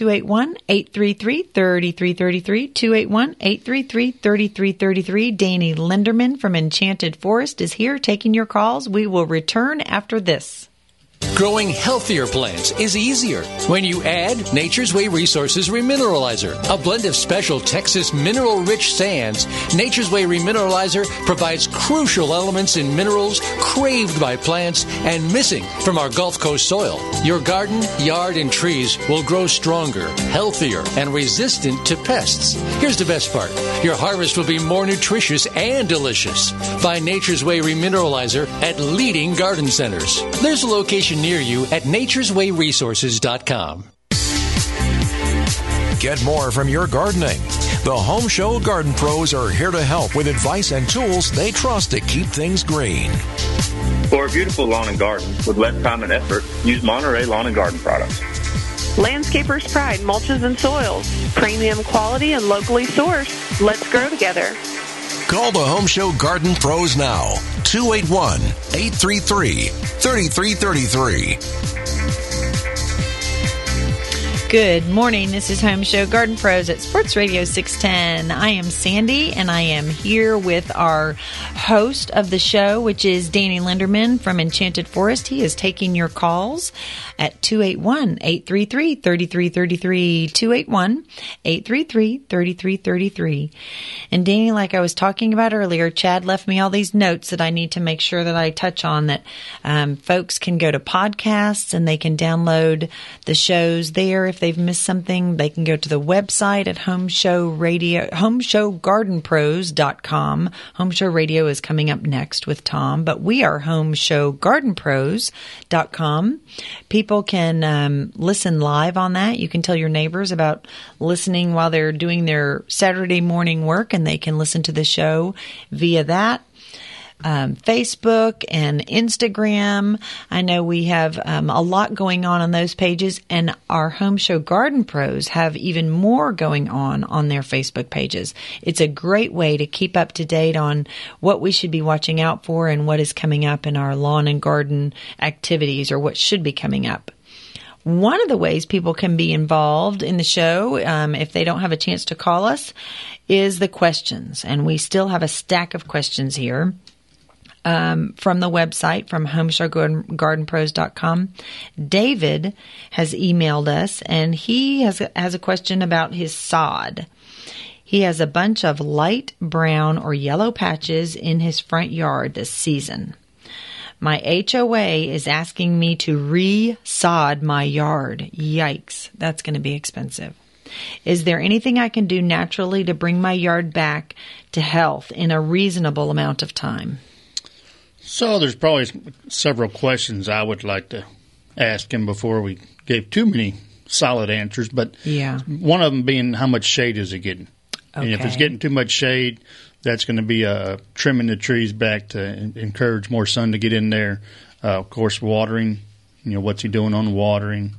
S3: 281-833-3333, 281-833-3333. Danny Linderman from Enchanted Forest is here taking your calls. We will return after this.
S11: Growing healthier plants is easier when you add Nature's Way Resources Remineralizer, a blend of special Texas mineral-rich sands. Nature's Way Remineralizer provides crucial elements in minerals craved by plants and missing from our Gulf Coast soil. Your garden, yard, and trees will grow stronger, healthier, and resistant to pests. Here's the best part. Your harvest will be more nutritious and delicious. Find Nature's Way Remineralizer at leading garden centers. There's a location near you at natureswayresources.com.
S2: Get more from your gardening. The Home Show Garden Pros are here to help with advice and tools they trust to keep things green.
S20: For a beautiful lawn and garden with less time and effort, use Monterey Lawn and Garden products.
S21: Landscaper's Pride mulches and soils. Premium quality and locally sourced. Let's grow together.
S2: Call the Home Show Garden Pros now. 281-833-3333.
S3: Good morning. This is Home Show Garden Pros at Sports Radio 610. I am Sandy, and I am here with our host of the show, which is Danny Linderman from Enchanted Forest. He is taking your calls at 281-833-3333, 281-833-3333. And Danny, like I was talking about earlier, Chad left me all these notes that I need to make sure that I touch on, that folks can go to podcasts and they can download the shows there. If they've missed something, they can go to the website at homeshowgardenpros.com. Home Show Radio is coming up next with Tom, but we are homeshowgardenpros.com. People can listen live on that. You can tell your neighbors about listening while they're doing their Saturday morning work, and they can listen to the show via that. Facebook and Instagram. I know we have a lot going on those pages, and our Home Show Garden Pros have even more going on their Facebook pages. It's a great way to keep up to date on what we should be watching out for and what is coming up in our lawn and garden activities, or what should be coming up. One of the ways people can be involved in the show, if they don't have a chance to call us, is the questions. And we still have a stack of questions here. From the website, from homeshowgardenpros.com. David has emailed us, and he has a question about his sod. He has a bunch of light brown or yellow patches in his front yard this season. My HOA is asking me to re-sod my yard. Yikes, that's going to be expensive. Is there anything I can do naturally to bring my yard back to health in a reasonable amount of time?
S5: So there's probably several questions I would like to ask him before we gave too many solid answers. But one of them being, how much shade is it getting? Okay. And if it's getting too much shade, that's going to be trimming the trees back to encourage more sun to get in there. Of course, watering. What's he doing on watering?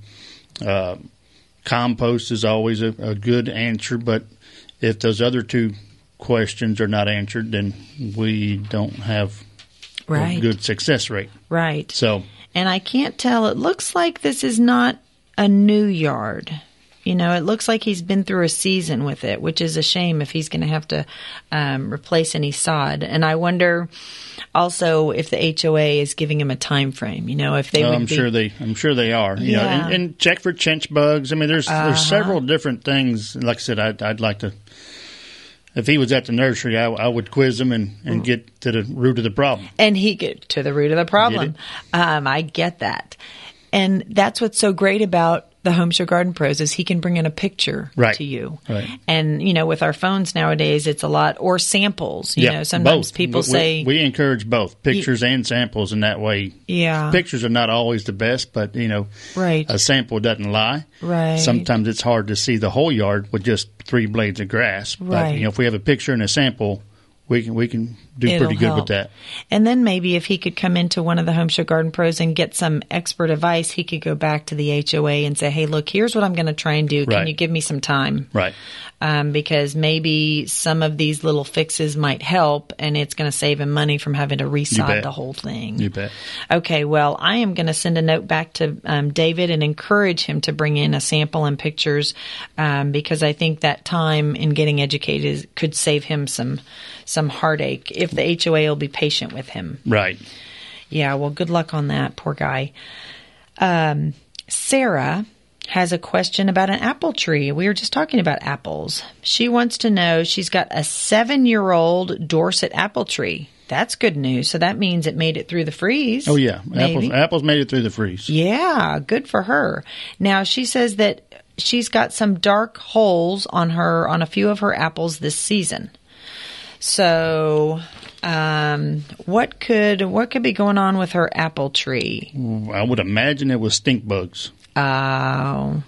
S5: Compost is always a good answer. But if those other two questions are not answered, then we don't have a good success rate.
S3: Right.
S5: So,
S3: and I can't tell. It looks like this is not a new yard. It looks like he's been through a season with it, which is a shame if he's going to have to replace any sod. And I wonder also if the HOA is giving him a time frame. If they would
S5: I'm sure they are. And check for chinch bugs. I mean, there's several different things. Like I said, I'd like to. If he was at the nursery, I would quiz him and get to the root of the problem.
S3: And he get to the root of the problem. I get that. And that's what's so great about the Home Show Garden Pros is he can bring in a picture to you.
S5: Right.
S3: And, with our phones nowadays, it's a lot, or samples. Sometimes
S5: both.
S3: People say.
S5: We encourage both, pictures and samples, in that way.
S3: Yeah.
S5: Pictures are not always the best, but, a sample doesn't lie.
S3: Right.
S5: Sometimes it's hard to see the whole yard with just 3 blades of grass. But, if we have a picture and a sample, we can do pretty good with that.
S3: And then maybe if he could come into one of the Home Show Garden Pros and get some expert advice, he could go back to the HOA and say, hey, look, here's what I'm going to try and do. Can you give me some time?
S5: Right.
S3: Because maybe some of these little fixes might help, and it's going to save him money from having to resod the whole thing.
S5: You bet.
S3: Okay, well, I am going to send a note back to David and encourage him to bring in a sample and pictures because I think that time in getting educated could save him some heartache if the HOA will be patient with him.
S5: Right.
S3: Yeah, well, good luck on that, poor guy. Sarah has a question about an apple tree. We were just talking about apples. She wants to know, she's got a 7-year-old Dorset apple tree. That's good news. So that means it made it through the freeze.
S5: Oh, yeah.
S3: Maybe.
S5: Apples made it through the freeze.
S3: Yeah, good for her. Now, she says that she's got some dark holes on a few of her apples this season. So, what could be going on with her apple tree?
S5: I would imagine it was stink bugs.
S3: Oh.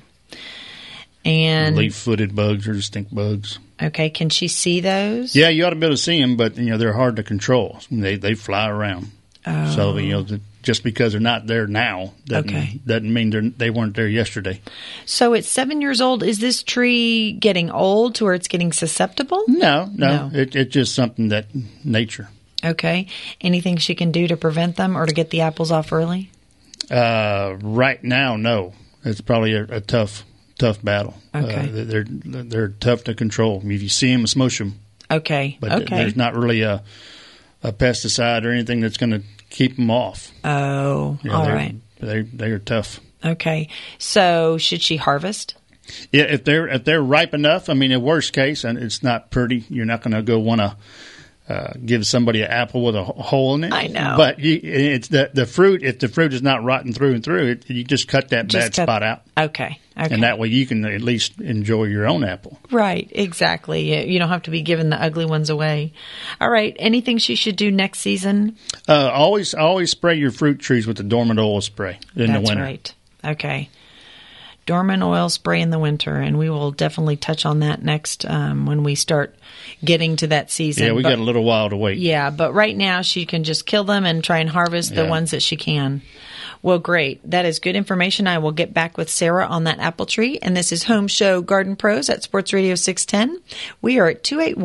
S3: And
S5: leaf-footed bugs or stink bugs.
S3: Okay, can she see those?
S5: Yeah, you ought to be able to see them, but they're hard to control. They fly around.
S3: Oh.
S5: So just because they're not there now doesn't mean they weren't there yesterday.
S3: So it's 7 years old. Is this tree getting old to where it's getting susceptible?
S5: No. It's just something that nature.
S3: Okay. Anything she can do to prevent them or to get the apples off early?
S5: Right now, no. It's probably a tough battle.
S3: Okay.
S5: They're tough to control. If you see them, smush them.
S3: Okay.
S5: But there's not really a pesticide or anything that's going to keep them off.
S3: Oh, all right.
S5: They are tough.
S3: Okay. So should she harvest?
S5: Yeah, if they're ripe enough. I mean, in worst case, and it's not pretty, you're not going to go want to give somebody an apple with a hole in it.
S3: I know.
S5: But it's the fruit. If the fruit is not rotten through and through, you just cut that bad spot out.
S3: Okay.
S5: And that way you can at least enjoy your own apple.
S3: Right. Exactly. You don't have to be giving the ugly ones away. All right. Anything she should do next season?
S5: Always spray your fruit trees with the dormant oil spray in the winter.
S3: That's right. Okay. Dormant oil spray in the winter, and we will definitely touch on that next when we start getting to that season.
S5: Yeah, we got a little while to wait.
S3: Yeah, but right now she can just kill them and try and harvest the ones that she can. Well, great. That is good information. I will get back with Sarah on that apple tree. And this is Home Show Garden Pros at Sports Radio 610. We are at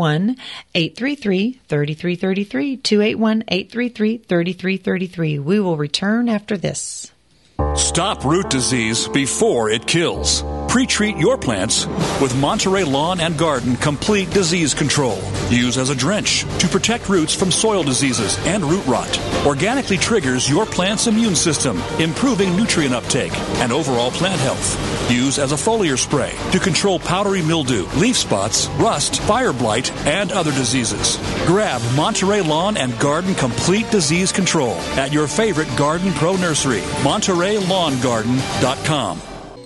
S3: 281-833-3333, 281-833-3333. We will return after this.
S1: Stop root disease before it kills. Pre-treat your plants with Monterey Lawn and Garden Complete Disease Control. Use as a drench to protect roots from soil diseases and root rot. Organically triggers your plant's immune system, improving nutrient uptake and overall plant health. Use as a foliar spray to control powdery mildew, leaf spots, rust, fire blight, and other diseases. Grab Monterey Lawn and Garden Complete Disease Control at your favorite Garden Pro nursery, MontereyLawnGarden.com.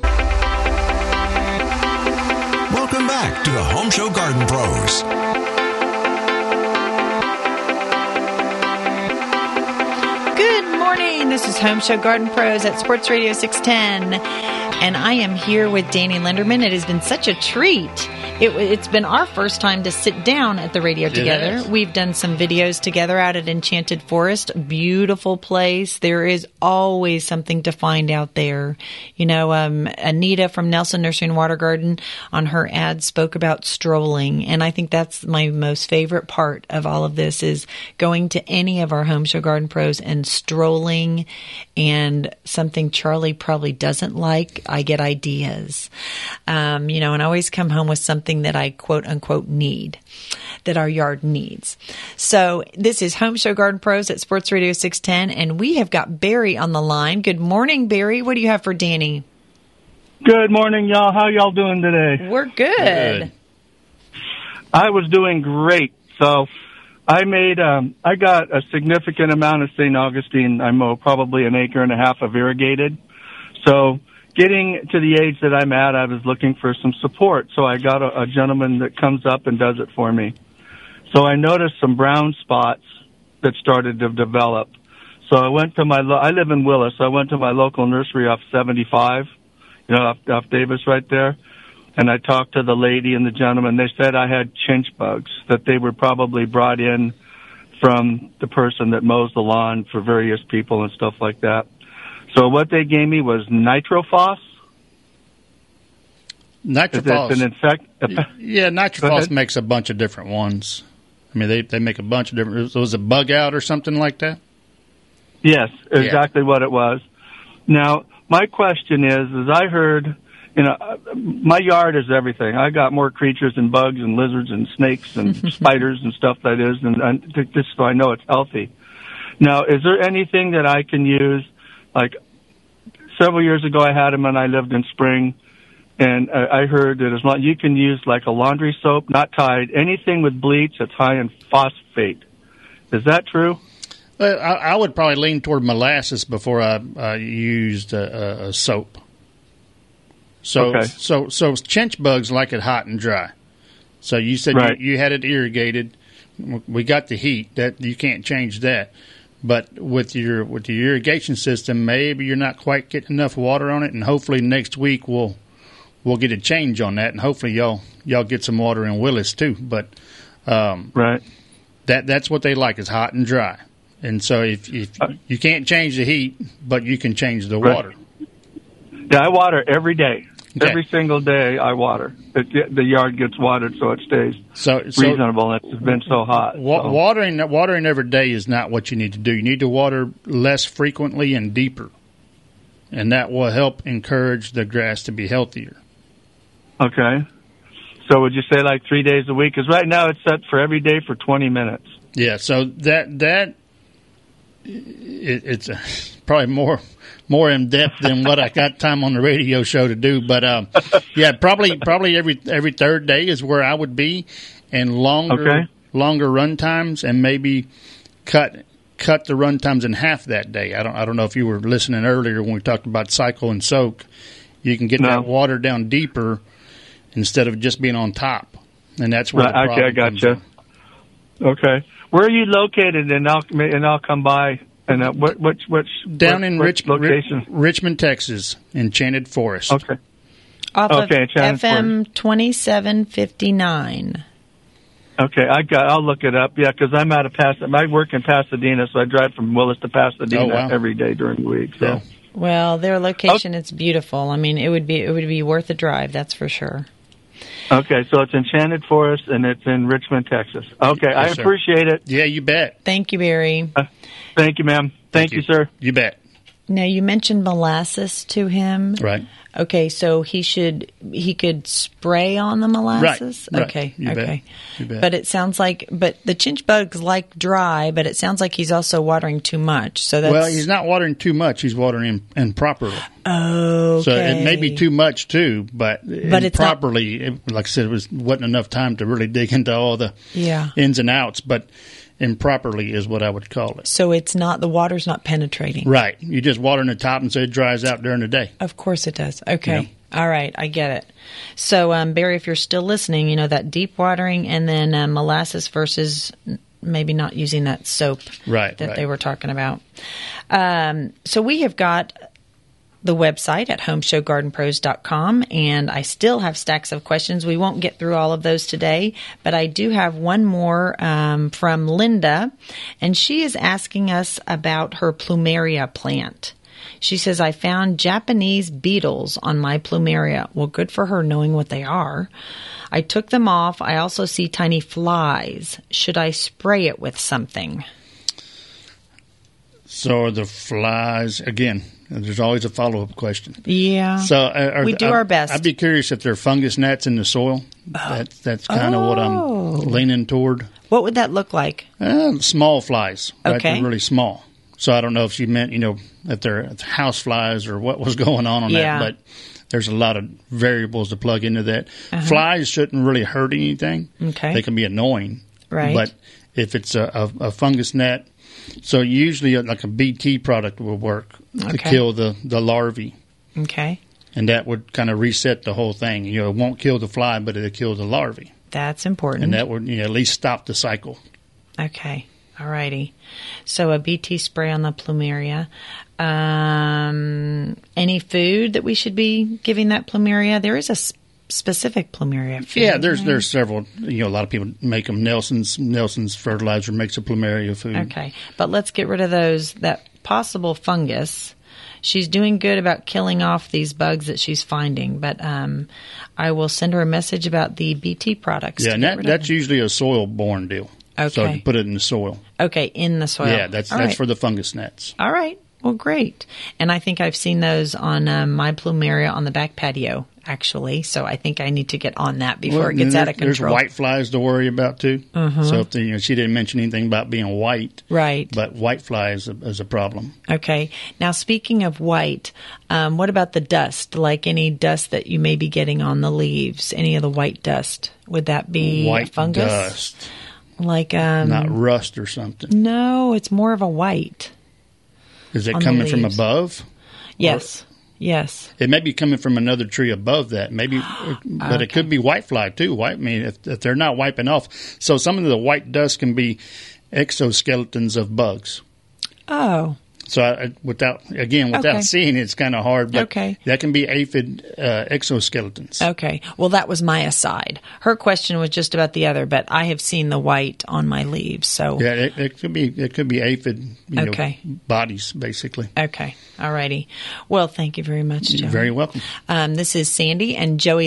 S2: Welcome back to the Home Show Garden Pros.
S3: Good morning. This is Home Show Garden Pros at Sports Radio 610. And I am here with Danny Linderman. It has been such a treat. It's been our first time to sit down at the radio together. We've done some videos together out at Enchanted Forest. Beautiful place. There is always something to find out there. You know, Anita from Nelson Nursery and Water Garden on her ad spoke about strolling. And I think that's my most favorite part of all of this is going to any of our Home Show Garden Pros and strolling. And something Charlie probably doesn't like, I get ideas. And I always come home with something that I quote unquote need, that our yard needs. So this is Home Show Garden Pros at Sports Radio 610, and we have got Barry on the line. Good morning, Barry. What do you have for Danny?
S22: Good morning, y'all. How y'all doing today?
S3: We're good.
S22: I was doing great. So I got a significant amount of St. Augustine. I mow probably 1.5 acres of irrigated. So getting to the age that I'm at, I was looking for some support. So I got a gentleman that comes up and does it for me. So I noticed some brown spots that started to develop. So I went to I live in Willis, so I went to my local nursery off 75, off Davis right there. And I talked to the lady and the gentleman. They said I had chinch bugs, that they were probably brought in from the person that mows the lawn for various people and stuff like that. So what they gave me was Nitrophos.
S5: Nitrophos.
S22: It's an insect.
S5: Yeah, Nitrophos makes a bunch of different ones. I mean, they make a bunch of different. Was it bug out or something like that?
S22: Yes, exactly what it was. Now, my question is I heard, my yard is everything. I got more creatures and bugs and lizards and snakes and spiders and stuff that is, and just so I know it's healthy. Now, is there anything that I can use, like several years ago I had them, and I lived in Spring, and I heard that as long you can use like a laundry soap, not Tide, anything with bleach that's high in phosphate. Is that true?
S5: I would probably lean toward molasses before I used a soap. So,
S22: Okay.
S5: so chinch bugs like it hot and dry. So you said
S22: Right.
S5: you had it irrigated. We got the heat. That you can't change that. But with your irrigation system, maybe you're not quite getting enough water on it, and hopefully next week we'll get a change on that, and hopefully y'all get some water in Willis too. But
S22: right,
S5: that's what they like is hot and dry. And so if you can't change the heat, but you can change the
S22: Right.
S5: water.
S22: Yeah, I water every day.
S5: Okay.
S22: Every single day I water. The yard gets watered so it stays reasonable. It's been so hot.
S5: Watering every day is not what you need to do. You need to water less frequently and deeper, and that will help encourage the grass to be healthier.
S22: Okay. So would you say like 3 days a week? Because right now it's set for every day for 20 minutes.
S5: Yeah, so it's probably more in depth than what I got time on the radio show to do. But yeah, probably every third day is where I would be, and longer run times, and maybe cut the run times in half that day. I don't know if you were listening earlier when we talked about cycle and soak. You can get that water down deeper instead of just being on top, and that's where the problem
S22: I got you. Okay. Where are you located? And I'll come by. And which
S5: down in
S22: location?
S5: Richmond, Texas, Enchanted Forest.
S22: Okay.
S3: Off of
S22: Enchanted
S3: FM 2759.
S22: Okay, I'll look it up. Yeah, because I'm out of Pasadena. I work in Pasadena, so I drive from Willis to Pasadena every day during the week. So.
S5: Yeah.
S3: Well, their location it's beautiful. I mean, it would be worth a drive. That's for sure.
S22: Okay, so it's Enchanted Forest, and it's in Richmond, Texas. Okay,
S5: Yes,
S22: I
S5: sir.
S22: appreciate it.
S5: Yeah, you bet.
S3: Thank you, Barry.
S22: Thank you, ma'am. Thank you, sir.
S5: You bet.
S3: Now, you mentioned molasses to him.
S5: Right.
S3: Okay, so he could spray on the molasses?
S5: Right.
S3: Okay,
S5: You bet.
S3: okay.
S5: You bet.
S3: But it sounds like, but the chinch bugs like dry, but it sounds like he's also watering too much. So that's,
S5: Well, he's not watering too much. He's watering improperly.
S3: okay.
S5: So it may be too much too, but
S3: it's
S5: improperly, like I said, it wasn't enough time to really dig into all the
S3: Yeah.
S5: ins and outs. But improperly is what I would call it.
S3: So it's not, the water's not penetrating.
S5: Right. You just water in the top and so it dries out during the day.
S3: Of course it does. Okay.
S5: Yeah.
S3: All right. I get it. So, Barry, if you're still listening, you know, that deep watering and then molasses versus maybe not using that soap
S5: Right.
S3: that they were talking about. So we have got the website at homeshowgardenpros.com, and I still have stacks of questions. We won't get through all of those today, but I do have one more from Linda, and she is asking us about her plumeria plant. She says, I found Japanese beetles on my plumeria. Well, good for her knowing what they are. I took them off. I also see tiny flies. Should I spray it with something?
S5: So the flies, again, there's always a follow-up question.
S3: Yeah.
S5: So
S3: we do our best.
S5: I'd be curious if there are fungus gnats in the soil. That's kind of what I'm leaning toward.
S3: What would that look like?
S5: Small flies. Right?
S3: Okay.
S5: They're really small. So I don't know if she meant, that they're house flies or what was going on
S3: Yeah.
S5: that, but there's a lot of variables to plug into that.
S3: Uh-huh.
S5: Flies shouldn't really hurt anything.
S3: Okay.
S5: They can be annoying.
S3: Right.
S5: But if it's a fungus gnat, so usually like a BT product will work to
S3: Okay.
S5: kill the larvae.
S3: Okay.
S5: And that would kind of reset the whole thing. It won't kill the fly, but it'll kill the larvae.
S3: That's important.
S5: And that would at least stop the cycle.
S3: Okay. All righty. So a BT spray on the plumeria. Any food that we should be giving that plumeria? There is a specific plumeria food.
S5: Yeah, there's several. A lot of people make them. Nelson's fertilizer makes a plumeria food.
S3: Okay. But let's get rid of that possible fungus. She's doing good about killing off these bugs that she's finding, but I will send her a message about the BT products.
S5: Yeah, and that's usually a soil-borne deal.
S3: Okay.
S5: So you put it in the soil.
S3: Okay, in the soil.
S5: Yeah, that's
S3: right.
S5: for the fungus gnats.
S3: All right. Well, great. And I think I've seen those on my plumeria on the back patio actually. So I think I need to get on that before it gets out of control.
S5: There's white flies to worry about too. So if she didn't mention anything about being white,
S3: right?
S5: But white fly is a problem.
S3: Okay. Now, speaking of white, what about the dust? Like any dust that you may be getting on the leaves? Any of the white dust? Would that be
S5: white
S3: fungus?
S5: Dust?
S3: Like
S5: not rust or something?
S3: No, it's more of a white.
S5: Is it coming from above?
S3: Yes. Yes.
S5: It may be coming from another tree above that, maybe, but it could be whitefly too. I mean, if they're not wiping off. So some of the white dust can be exoskeletons of bugs.
S3: Oh.
S5: So without seeing it, it's kind of hard, but that can be aphid exoskeletons.
S3: Okay. Well, that was my aside. Her question was just about the other, but I have seen the white on my leaves. So
S5: yeah, it could be aphid bodies, basically.
S3: Okay. All righty. Well, thank you very much, Joey.
S5: You're very welcome.
S3: This is Sandy and Joey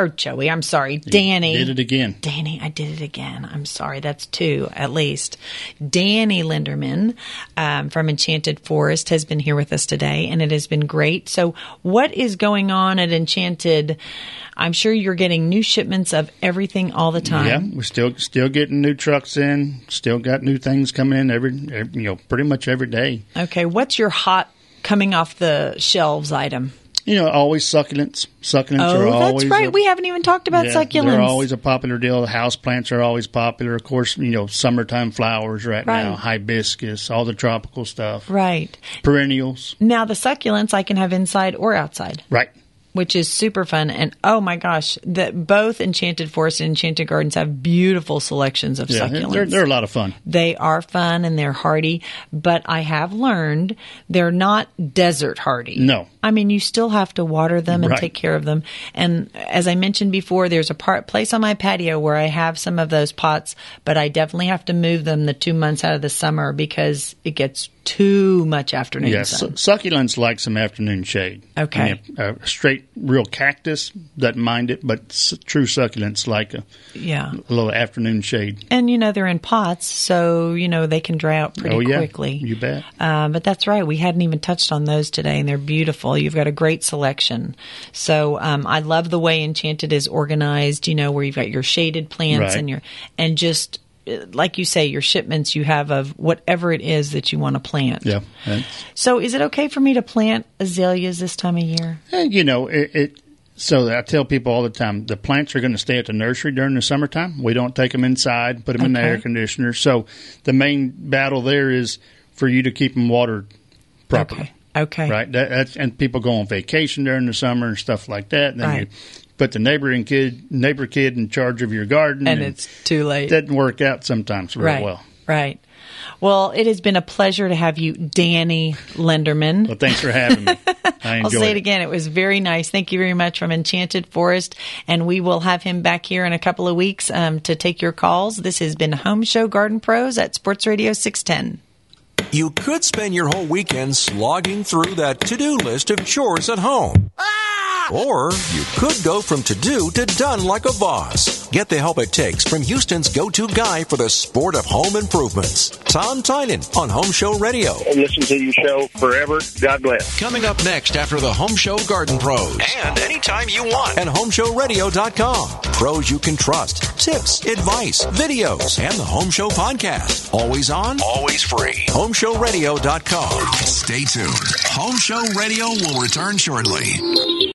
S3: Danny.
S5: Did it again.
S3: Danny, I did it again. I'm sorry. That's 2 at least. Danny Linderman from Enchanted Forest has been here with us today, and it has been great. So what is going on at Enchanted? I'm sure you're getting new shipments of everything all the time.
S5: Yeah, we're still getting new trucks in, still got new things coming in pretty much every day.
S3: Okay, what's your hot coming off the shelves item?
S5: Always succulents. Succulents are always...
S3: that's right. We haven't even talked about succulents.
S5: They're always a popular deal. The house plants are always popular. Of course, summertime flowers right now. Hibiscus, all the tropical stuff.
S3: Right.
S5: Perennials.
S3: Now, the succulents I can have inside or outside.
S5: Right.
S3: Which is super fun. And, oh, my gosh, both Enchanted Forest and Enchanted Gardens have beautiful selections of succulents.
S5: They're a lot of fun.
S3: They are fun and they're hardy, but I have learned they're not desert hardy.
S5: No.
S3: I mean, you still have to water them and take care of them. And as I mentioned before, there's a place on my patio where I have some of those pots, but I definitely have to move them the 2 months out of the summer because it gets too much afternoon sun.
S5: Succulents like some afternoon shade.
S3: Okay.
S5: A straight, real cactus doesn't mind it, but true succulents like a little afternoon shade.
S3: And, they're in pots, so, they can dry out pretty quickly.
S5: You bet.
S3: But that's right. We hadn't even touched on those today, and they're beautiful. You've got a great selection. So I love the way Enchanted is organized, where you've got your shaded plants and just... like you say, your shipments you have of whatever it is that you want to plant.
S5: Yeah.
S3: So is it okay for me to plant azaleas this time of year?
S5: So I tell people all the time, the plants are going to stay at the nursery during the summertime. We don't take them inside, put them in the air conditioner. So the main battle there is for you to keep them watered properly.
S3: Okay.
S5: Right? And people go on vacation during the summer and stuff like that. And then you put the neighbor kid in charge of your garden.
S3: And it's too late.
S5: It doesn't work out sometimes real well.
S3: Right. Well, it has been a pleasure to have you, Danny Linderman.
S5: Well, thanks for having me. I enjoyed
S3: I'll say it again. It was very nice. Thank you very much from Enchanted Forest. And we will have him back here in a couple of weeks to take your calls. This has been Home Show Garden Pros at Sports Radio 610.
S2: You could spend your whole weekend slogging through that to-do list of chores at home. Or you could go from to-do to done like a boss. Get the help it takes from Houston's go-to guy for the sport of home improvements, Tom Tynan on Home Show Radio.
S20: I've listened to your show forever. God bless.
S2: Coming up next after the Home Show Garden Pros. And anytime you want at HomeShowRadio.com. Pros you can trust, tips, advice, videos, and the Home Show podcast. Always on, always free. HomeShowRadio.com. Stay tuned. Home Show Radio will return shortly.